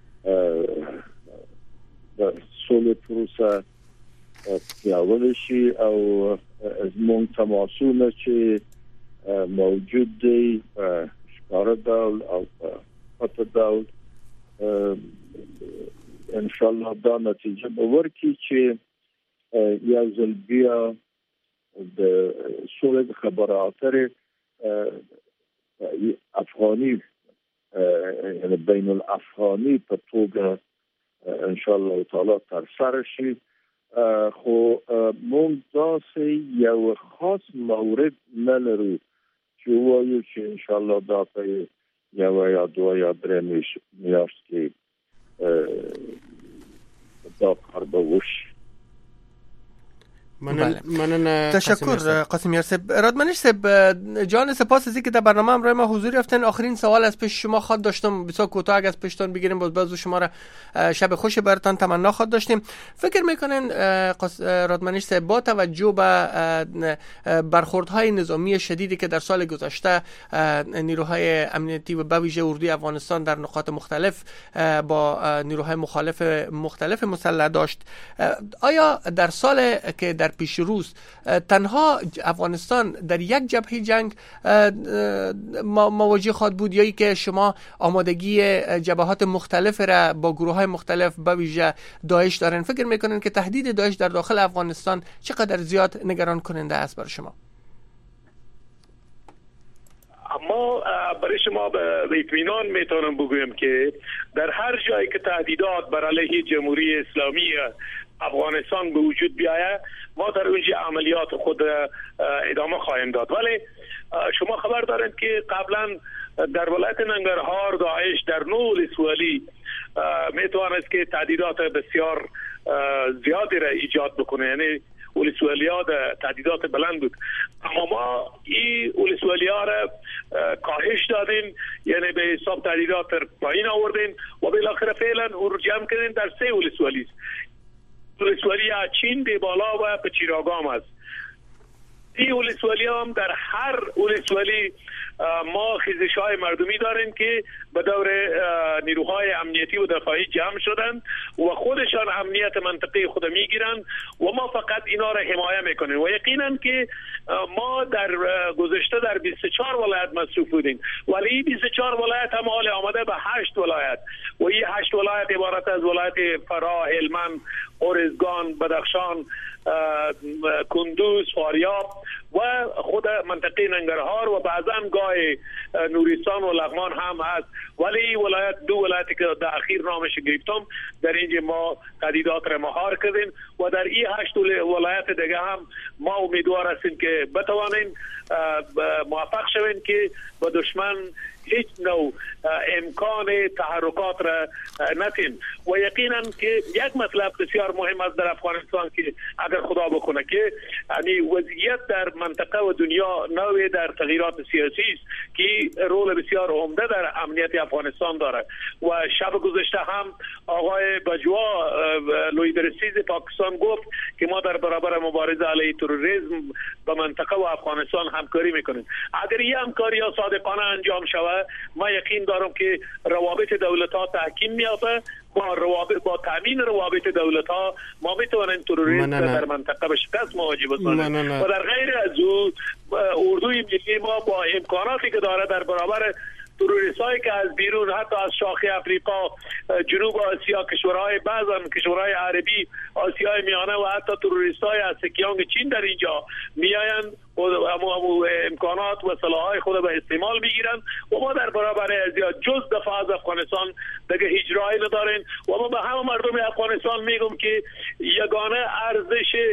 د سولې پروسه پیاوړې شي او زمونږ تماسونه چې موجود دي ښکاره ډول او پټ ډول ان شاء الله دا نتیجه به ورکړي چې یو ځل بیا د سولې خبرو اترې افغاني یعنی بین الافغاني په توګه ان شاء الله تعالی تر سره شي. خو مونږ داسې یو خاص مورد نه لرو چې وایو چې ان شاء الله دا په یو یا دوه یا درې میاشت کې دا کار به وشي. مننه. تشکر قاسم یار صاحب. رادمنش صاحب جان سپاس از اینکه در برنامه همراه ما حضور یافتین. آخرین سوال از پیش شما خواد داشتم بسیار کوتاه اگه از پیشتون بگیریم باز باز شما را شب خوش براتون تمنا خواد داشتیم. فکر میکنین رادمنش صاحب با توجه به برخوردهای نظامی شدیدی که در سال گذشته نیروهای امنیتی و به ویژه اردوی افغانستان در نقاط مختلف با نیروهای مخالف مختلف مسلح داشت، آیا در سال که در پیش روز تنها افغانستان در یک جبهه جنگ مواجه خواهد بود یا ای که شما آمادگی جبهات مختلف را با گروه های مختلف به ویژه داعش دارن؟ فکر میکنن که تهدید داعش در داخل افغانستان چقدر زیاد نگران کننده است برای شما؟ اما برای شما به اطمینان میتونم بگویم که در هر جایی که تهدیدات بر علیه جمهوری اسلامی افغانستان به وجود بیاید ما در اونجا عملیات خود ادامه خواهیم داد. ولی شما خبر دارید که قبلا در ولایت ننگرهار داعش در نو ولسوالی میتوانست که تهدیدات بسیار زیادی را ایجاد بکنه، یعنی ولسوالی‌ها تهدیدات بلند بود، اما ما این ولسوالی‌ها را کاهش دادیم، یعنی به حساب تهدیدات پایین آوردیم و بالاخره فعلا او رو جمع کردیم در سه ولسوالی. ولسوالی چین، دیبالا و پچیراگام است. این ولسوالی هم در هر ولسوالی ما خیزش‌های مردمی داریم که به دور نیروهای امنیتی و دفاعی جمع شدن و خودشان امنیت منطقه خود میگیرن و ما فقط اینا را حمایت میکنیم و یقینا که ما در گذشته در بیست و چهار ولایت مصروف بودیم، ولی این بیست و چهار ولایت هم حال آمده به هشت ولایت و این هشت ولایت عبارت از ولایت فرا، هلمند، ارزگان، بدخشان، کندوز، فاریاب و خود منطقه ننگرهار و بعضا گاه نوریستان و لغمان هم هست. ولی ولایت دو ولایتی که در اخیر نامش گرفتم در اینجا ما تهدیدات را مهار کردیم و در این هشت ولایت دیگه هم ما امیدوار هستیم که بتوانیم موفق شویم که با دشمن هیچ نوع امکان تحرکات را نتیم و یقینا که یک مطلب بسیار مهم است در افغانستان که اگر خدا بکنه که یعنی وضعیت در منطقه و دنیا نوع در تغییرات سیاسی است که رول بسیار عمده در امنیت افغانستان داره و شب گذشته هم آقای بجوا لویدرسیز پاکستان گفت که ما در برابر مبارزه علیه تروریسم به منطقه و افغانستان همکاری میکنیم. اگر این همکاری ها صادقانه انجام شود ما یقین دارم که روابط دولت ها تحکیم میافته، با روابط با تامین روابط دولت ها ما میتوانیم تروریسم در منطقه به شکست مواجه بسازیم و در غیر از او اردوی ملی ما با امکاناتی که داره در برابر تروریستایی که از بیرون حتی از شاخه افریقا، جنوب آسیا، کشورهای بعضا کشورهای عربی، آسیای میانه و حتی تروریستای از سکیانگ چین در اینجا میآیند و امو امکانات و سلاح‌های خود به استعمال میگیرن و ما در برابر از جز دفاع از افغانستان دیگه هیچ راهی نداریم و ما به همه مردم افغانستان میگم که یگانه ارزش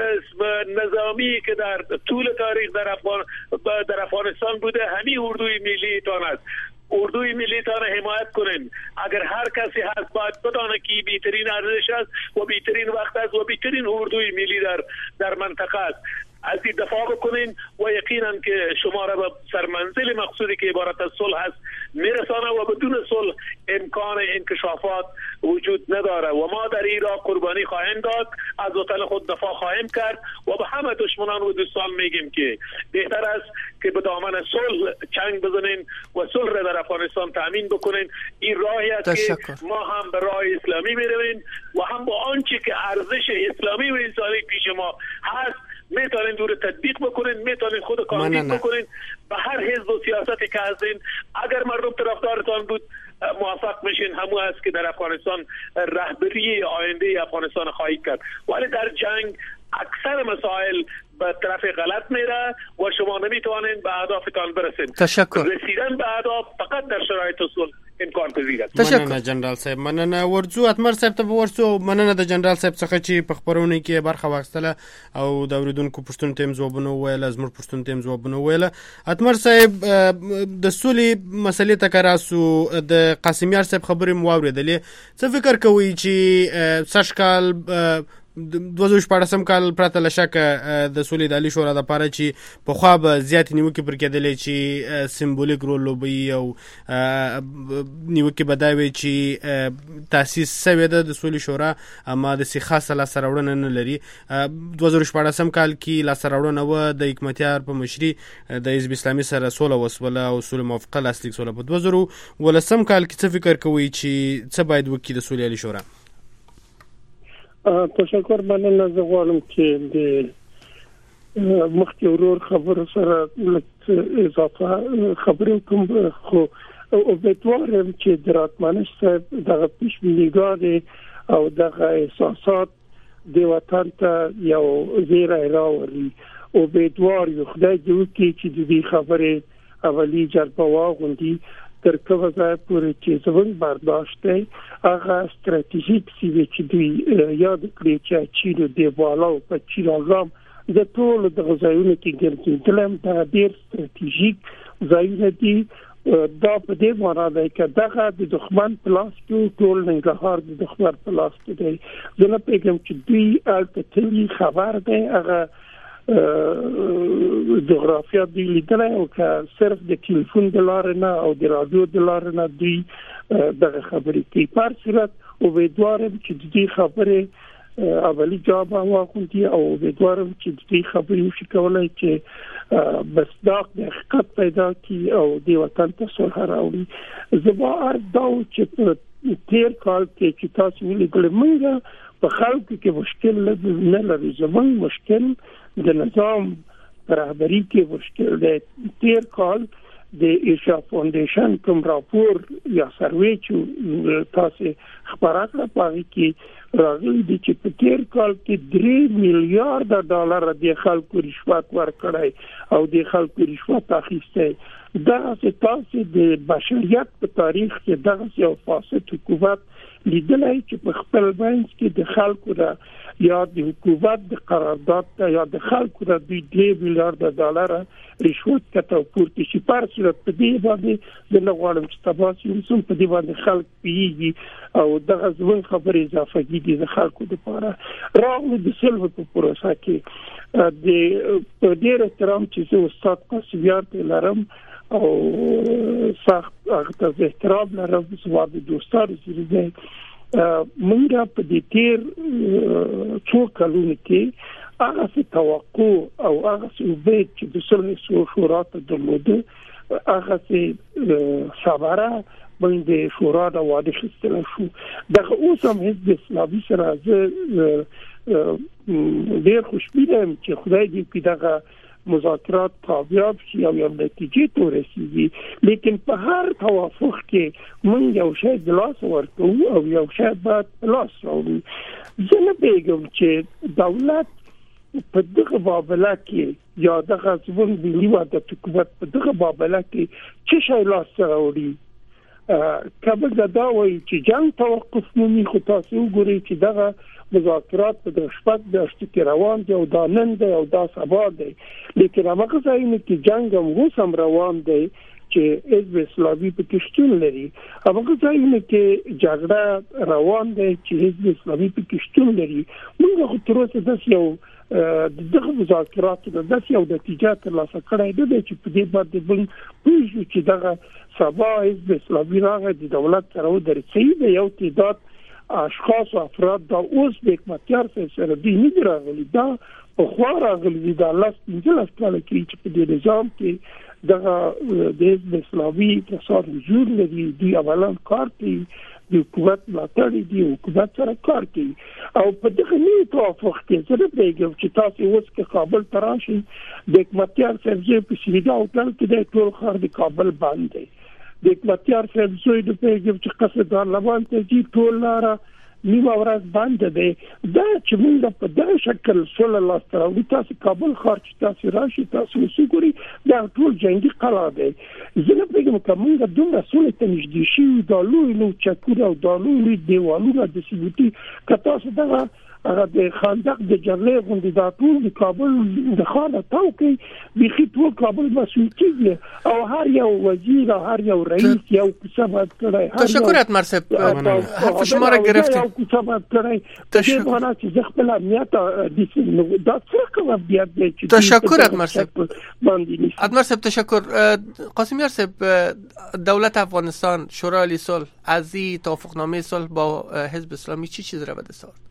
نظامی که در طول تاریخ در افغان در افغانستان بوده همین اردوی ملی تان است. اردوی ملی تان حمایت کنین. اگر هر کسی هست باید بدانه که بهترین ارزش است و بهترین وقت است و بهترین اردوی ملی در در منطقه است. از این دفاع بکنین و یقینا که شما را به سرمنزل مقصودی که عبارت از صلح است میرسانه و بدون صلح امکان انکشافات وجود نداره و ما در این راه قربانی خواهیم داد، از وطن خود دفاع خواهیم کرد و به همه دشمنان و دوستان میگیم که بهتر است که به دامن صلح چنگ بزنین و صلح را در افغانستان تامین بکنین. این راهی است که ما هم به راه اسلامی میرویم و هم با آنچه که ارزش اسلامی و انسانی پیش ما هست میتونین دور تطبیق بکنین، میتونین خود کاندید بکنین به هر حزب و سیاستی که هستین. اگر مردم طرفدارتان بود موفق میشین، همون است که در افغانستان رهبری آینده افغانستان خواهید کرد. ولی در جنگ اکثر مسائل به طرف غلط میره و شما نمیتوانین به اهدافتان برسین. تشکر. رسیدن به اهداف فقط در شرایط صلح امکان پذیر است. مننه جنرال صاحب، مننه. ورځو اتمر صاحب ته ورسو. مننه د جنرال صاحب څخه چې په خبرونه کې برخه واخیستله او د اوریدونکو پوښتنو ته ځوابونه وویل، زموږ پوښتنو ته ځوابونه وویل. اتمر صاحب د سولې مسلې ته که راسو، د قاسمیار صاحب خبرې مو واورېدلې. څه فکر کوئ چې سږ کال دوه زره شپاړسم کال پرته له شکه د سولې د عالي شورا دپاره چې پخوا به زیاتې نیوکې پر کېدلې چې سمبولیک رول لوبوي او نیوکې به دا وي چې تاسیس سوې ده د سولې شورا اما داسې خاصه لاسته راوړنه نه لري. دوه زره شپاړسم کال کې لاسته راوړنه وه د حکمتیار په مشري د حزب اسلامي سره سوله وسوله او سولې موافقه لاسلیک سوله. په دوه زره ولسم کال کې څه فکر کوئ چې څه باید وکړي د سولې عالي شورا؟ تشکر. مننه. زه غواړم چې د مخکې ورور خبرو سره اضافه خبرې کوم، خو امیدوارم چې د راتمنش صاحب دغه پیشبینیګانې او دغه احساسات د وطن ته یو زیری راولي. امیدوار یو خدای دې وکړي چې د دې خبرې اولي جلبه واغوندي تر کومه ځای پورې چې زموږ برداشت دی هغه ستراتیژیک سی چې دوی یاد کړي چې چین د بالا او په چیراغام د ټول د غځایونو کې ګرځېدل دا ډېر ستراتیژیک ځایونه دي. دا په دې معنی ده چې دغه د دښمن په لاس کې ټول ننګرهار د دښمن په لاس کې دی. زه نه پوهېږم چې دوی هلته تللي خبر دی هغه جغرافیا دی لیدلای او که صرف د تلیفون د لارې نه او د رادیو د لارې نه دوی دغه خبرې کوي. په هر صورت امیدوارم چې د دې خبرې اولی جواب واخلي او امیدوارم چې د دې خبرې وشي کولای چې مصداق د حقیقت پیدا کړي او د وطن ته صلح راوړي. زما عرض دا و چې په تیر کال کې چې تاسو ولیدل موږ په خلکو کې مشکل نه لري. زموږ مشکل د نظام رهبری کې مشکل دی. تیر کال د ایشیا فاونډیشن کوم راپور یا سروې چې تاسو خبرات را پاږي کې راغلي دي چې په تیر کال کې درې میلیارډ ډالر د خلکو رشوت ورکړای او د خلکو رشوت اخیسته. دا تاسو د بشریت په تاریخ کې دغه یو فاسد حکومت لیدلای چې په خپل باندې کې د خلکو را یا د حکومت د قرارداد یا د خلکو را د درې میلیارډ ډالر رشوت کته پورته شي. په صورت په دې باندې د لغړم چې تاسو هم سم په دې باندې خلک پیږي او دغه ځوان خبرې اضافه دي د خلکو لپاره راغلي د سلو په پروسه کې د ډېر احترام چې استاد قاسمیار ته لرم او سخت هغه احترام لرم زما د دوستانو سره دی. موږ په دې تیر څو کلونو کې هغه څه توقع او هغه څه امید چې د سلو شورا ته درلوده هغه څه خبره باندې شورا د واده خستل شو. دغه اوس هم حزب اسلامي سره زه ډېر خوشبینه یم چې خدای دې کې دغه مذاکرات کامیاب شي او یو نتیجې ته ورسیږي. لیکن په هر توافق کې موږ یو شی د لاس ورکوو او یو شی باید لاس راوړو. زه نه پوهېږم چې دولت په دغه بابله کې یا دغه زموږ ملي وحدت حکومت په دغه بابله کې څه شی لاس راوړي. کله دا وایي چې جنگ توقف مومي، خو تاسو وګورئ چې دغه مذاکرات په د شپږ میاشتو کې روان دي او دا نن دی او دا سبا دی. لیکن هغه ځایونه کې جنگ هم اوس هم روان دی چې حزب اسلامي پکې شتون لري. هغه ځایونه کې جګړه روان دی چې حزب اسلامي پکې شتون لري. موږ خو تر اوسه داسې یو دغه مذاکرات د داسې یو نتیجه ترلاسه کړې ده چې په دې باندې موږ پوه چې دغه سبا حزب اسلامي راغی د دولت سره ودرېږي د یو تعداد اشخاص او افراد د اوس د حکومتیار سره دی نه راغلي دا په خوا راغلي د الله پنځلس کاله کې چې په دې نظام کې دغه د حزب اسلامي تصور حضور لري دی اولا کار کوي د حکومت ملاتړ دی حکومت سره کار کوي او په دغه نه توافق کې زه پرېږدم چې تاسو اوس کې کابل ته راشئ د حکومتیار سره په سیده هوټل کې د ټول ښار د کابل باندې د حکومتیار صاحب زوی د پیګم چې قصدار لبان ته جی ټول لاره نیمه ورځ باندې ده دا چې موږ په دغه شکل صلی الله تعالی تاسو کابل ښار چې تاسو راشي تاسو وسګوري دا ټول جنگي قلعه ده زه نه پیګم کومه دومره سولې ته نږدې شي دا لوی لوی چکور او دا لوی دیوالونه د سیبوتی که تاسو دغه هغه د خندق د جګړې غونډې د ټول د کابل د خانه تاوکي بيخي ټول کابل مسؤل کیږي او هر یو وزیر او هر یو رئیس یو کسبت کړی تشکر اتمر صاحب حرف شما را گرفتیم یو کسبت کړی تشکر نه چې زغبل امنیت د دا څه کوم بیا د تشکر اتمر صاحب اتمر صاحب تشکر قاسمیار صاحب دولت افغانستان شورای صلح از این توافقنامه صلح با حزب اسلامی چی چیز را به دست آورد؟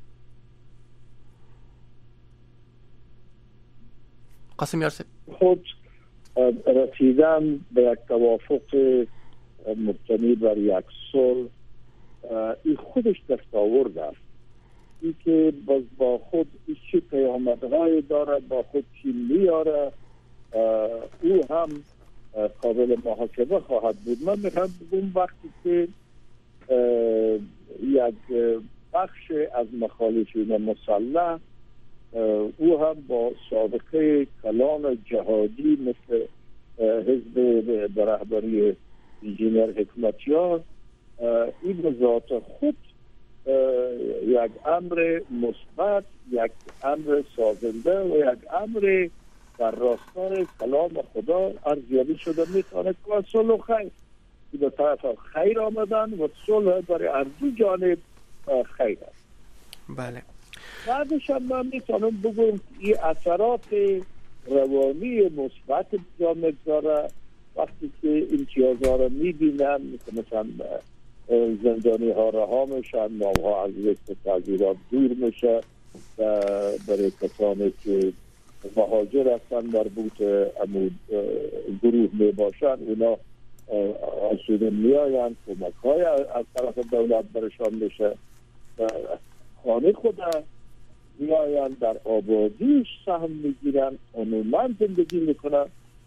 قاسمیار صاحب خود رسیدن به یک توافق مبتنی بر یک صلح این خودش دستاورد است این که باز با خود چی پیامدهای داره با خود چی میاره او هم قابل محاکمه خواهد بود. من میخوام بگم وقتی که یک بخش از مخالفین مسلح او هم با سابقه کلان جهادی مثل حزب به رهبری انجینر حکمتیار این به ذات خود یک امر مثبت یک امر سازنده و یک امر در راستای کلام خدا ارزیابی شده میتونه که صلح و خیر به طرف خیر آمدن و صلح برای هر دو جانب خیر است. بله بعدش هم من میتونم بگم این اثرات روانی مثبت جا مگذاره وقتی که امتیازها رو میبینن مثلا زندانی ها رها میشن نامها از وقت تغییرات دور میشه برای کسانی که مهاجر هستن مربوط امود گروه میباشن اونا آسوده میاین کمک های از طرف دولت برشان میشه خانه خود میاین در آبادیش سهم میگیرن قانونمند زندگی میکنن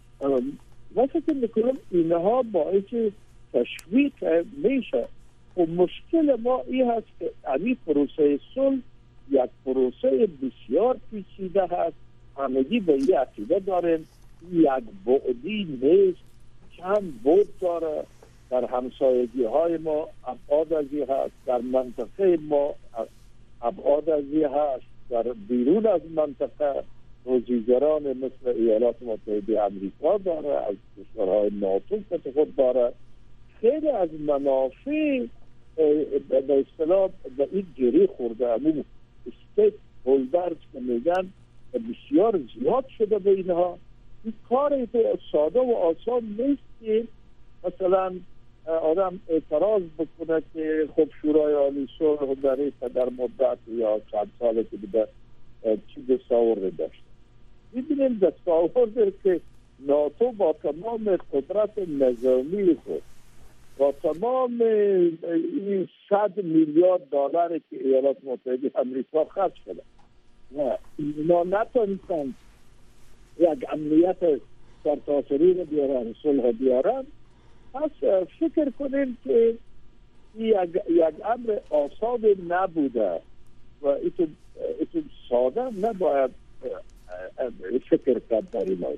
من فکر میکنم اینها باعث تشویق میشه و مشکل ما این هست که این پروسه صلح یک پروسه بسیار پیچیده هست همگی به این عقیده دارن یک بعدی نیست چند بعد داره در همسایگی های ما ابعاد ازی هست در منطقه ما ابعاد ازی هست در بیرون از منطقه روزیگران مثل ایالات متحده امریکا داره از کشورهای ناتو که خود داره خیلی از منافع به اصطلاح به این گری خورده همون استیک هولدرز که میگن بسیار زیاد شده به اینها این کار ساده و آسان نیست که مثلا آدم اعتراض بکنه که خب شورای عالی صلح در مدت یا چند ساله که بوده چی دستاورد داشته می‌بینیم دستاورد که ناتو با تمام قدرت نظامی خود با تمام این صد میلیارد دلار که ایالات متحده امریکا خرج کرده نه اینا نتونستن یک امنیت سرتاسری رو بیارن صلح بیارن پس فکر کنیم که یک, یک امر آسان نبوده و ایتون ساده نباید فکر کرد در این مورد.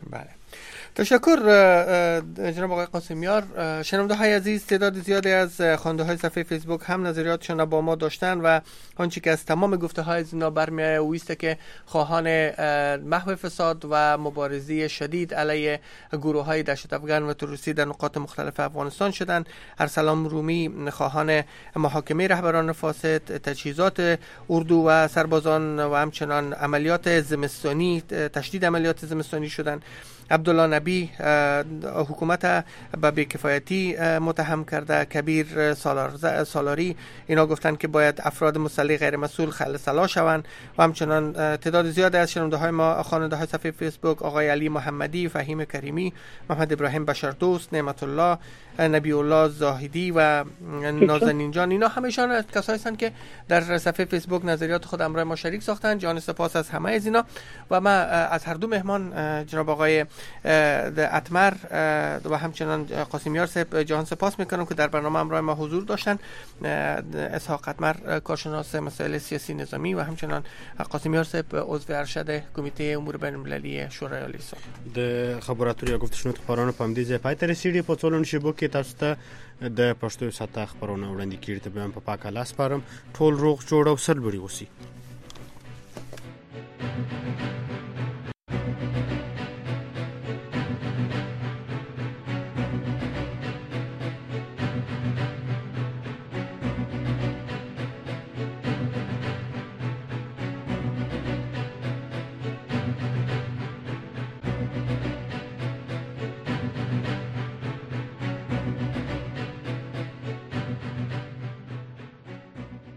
بله، تشکر جناب آقای قاسمیار. شنونده های عزیز، تعداد زیادی از خواننده های صفحه فیسبوک هم نظریاتشان را با ما داشتن و آنچه که از تمام گفته های از اینا برمیآید اویست که خواهان محو فساد و مبارزه شدید علیه گروه های دهشت افغان و تروریستی در نقاط مختلف افغانستان شدن. ارسلان رومی خواهان محاکمه رهبران فاسد، تجهیزات اردو و سربازان و همچنان عملیات زمستانی، تشدید عملیات زمستانی شدن. عبدالله نبی حکومت به بی‌کفایتی متهم کرده. کبیر سالار سالاری اینا گفتن که باید افراد مسلح غیر مسئول خلسلا شوند و همچنان تعداد زیادی از شنونده های ما خواننده های صفحه فیسبوک آقای علی محمدی، فهیم کریمی، محمد ابراهیم بشردوست، نعمت الله، نبی الله زاهدی و نازنین جان، اینا همشان از کسایی هستند که در صفحه فیسبوک نظریات خود همراه ما شریک ساختن. جان سپاس از همه از اینا و ما از هر دو مهمان جناب آقای اتمر و همچنان قاسمیار صاحب جهان سپاس میکنم که در برنامه همراه ما حضور داشتن. اسحاق اتمر کارشناس مسائل سیاسی نظامی و همچنان قاسمیار صاحب عضو ارشد کمیته امور بین المللی شورای عالی صلح. د خبراتو یا گفتشنو خبرونه په دې ځای پای ته رسیدي. په ټولنیزو شبکو کې تاسو ته د پښتو ساته خبرونه وړاندې کیږي. ته به په پاکه لاس پارم ټول روغ جوړ او سرلوړي اوسئ.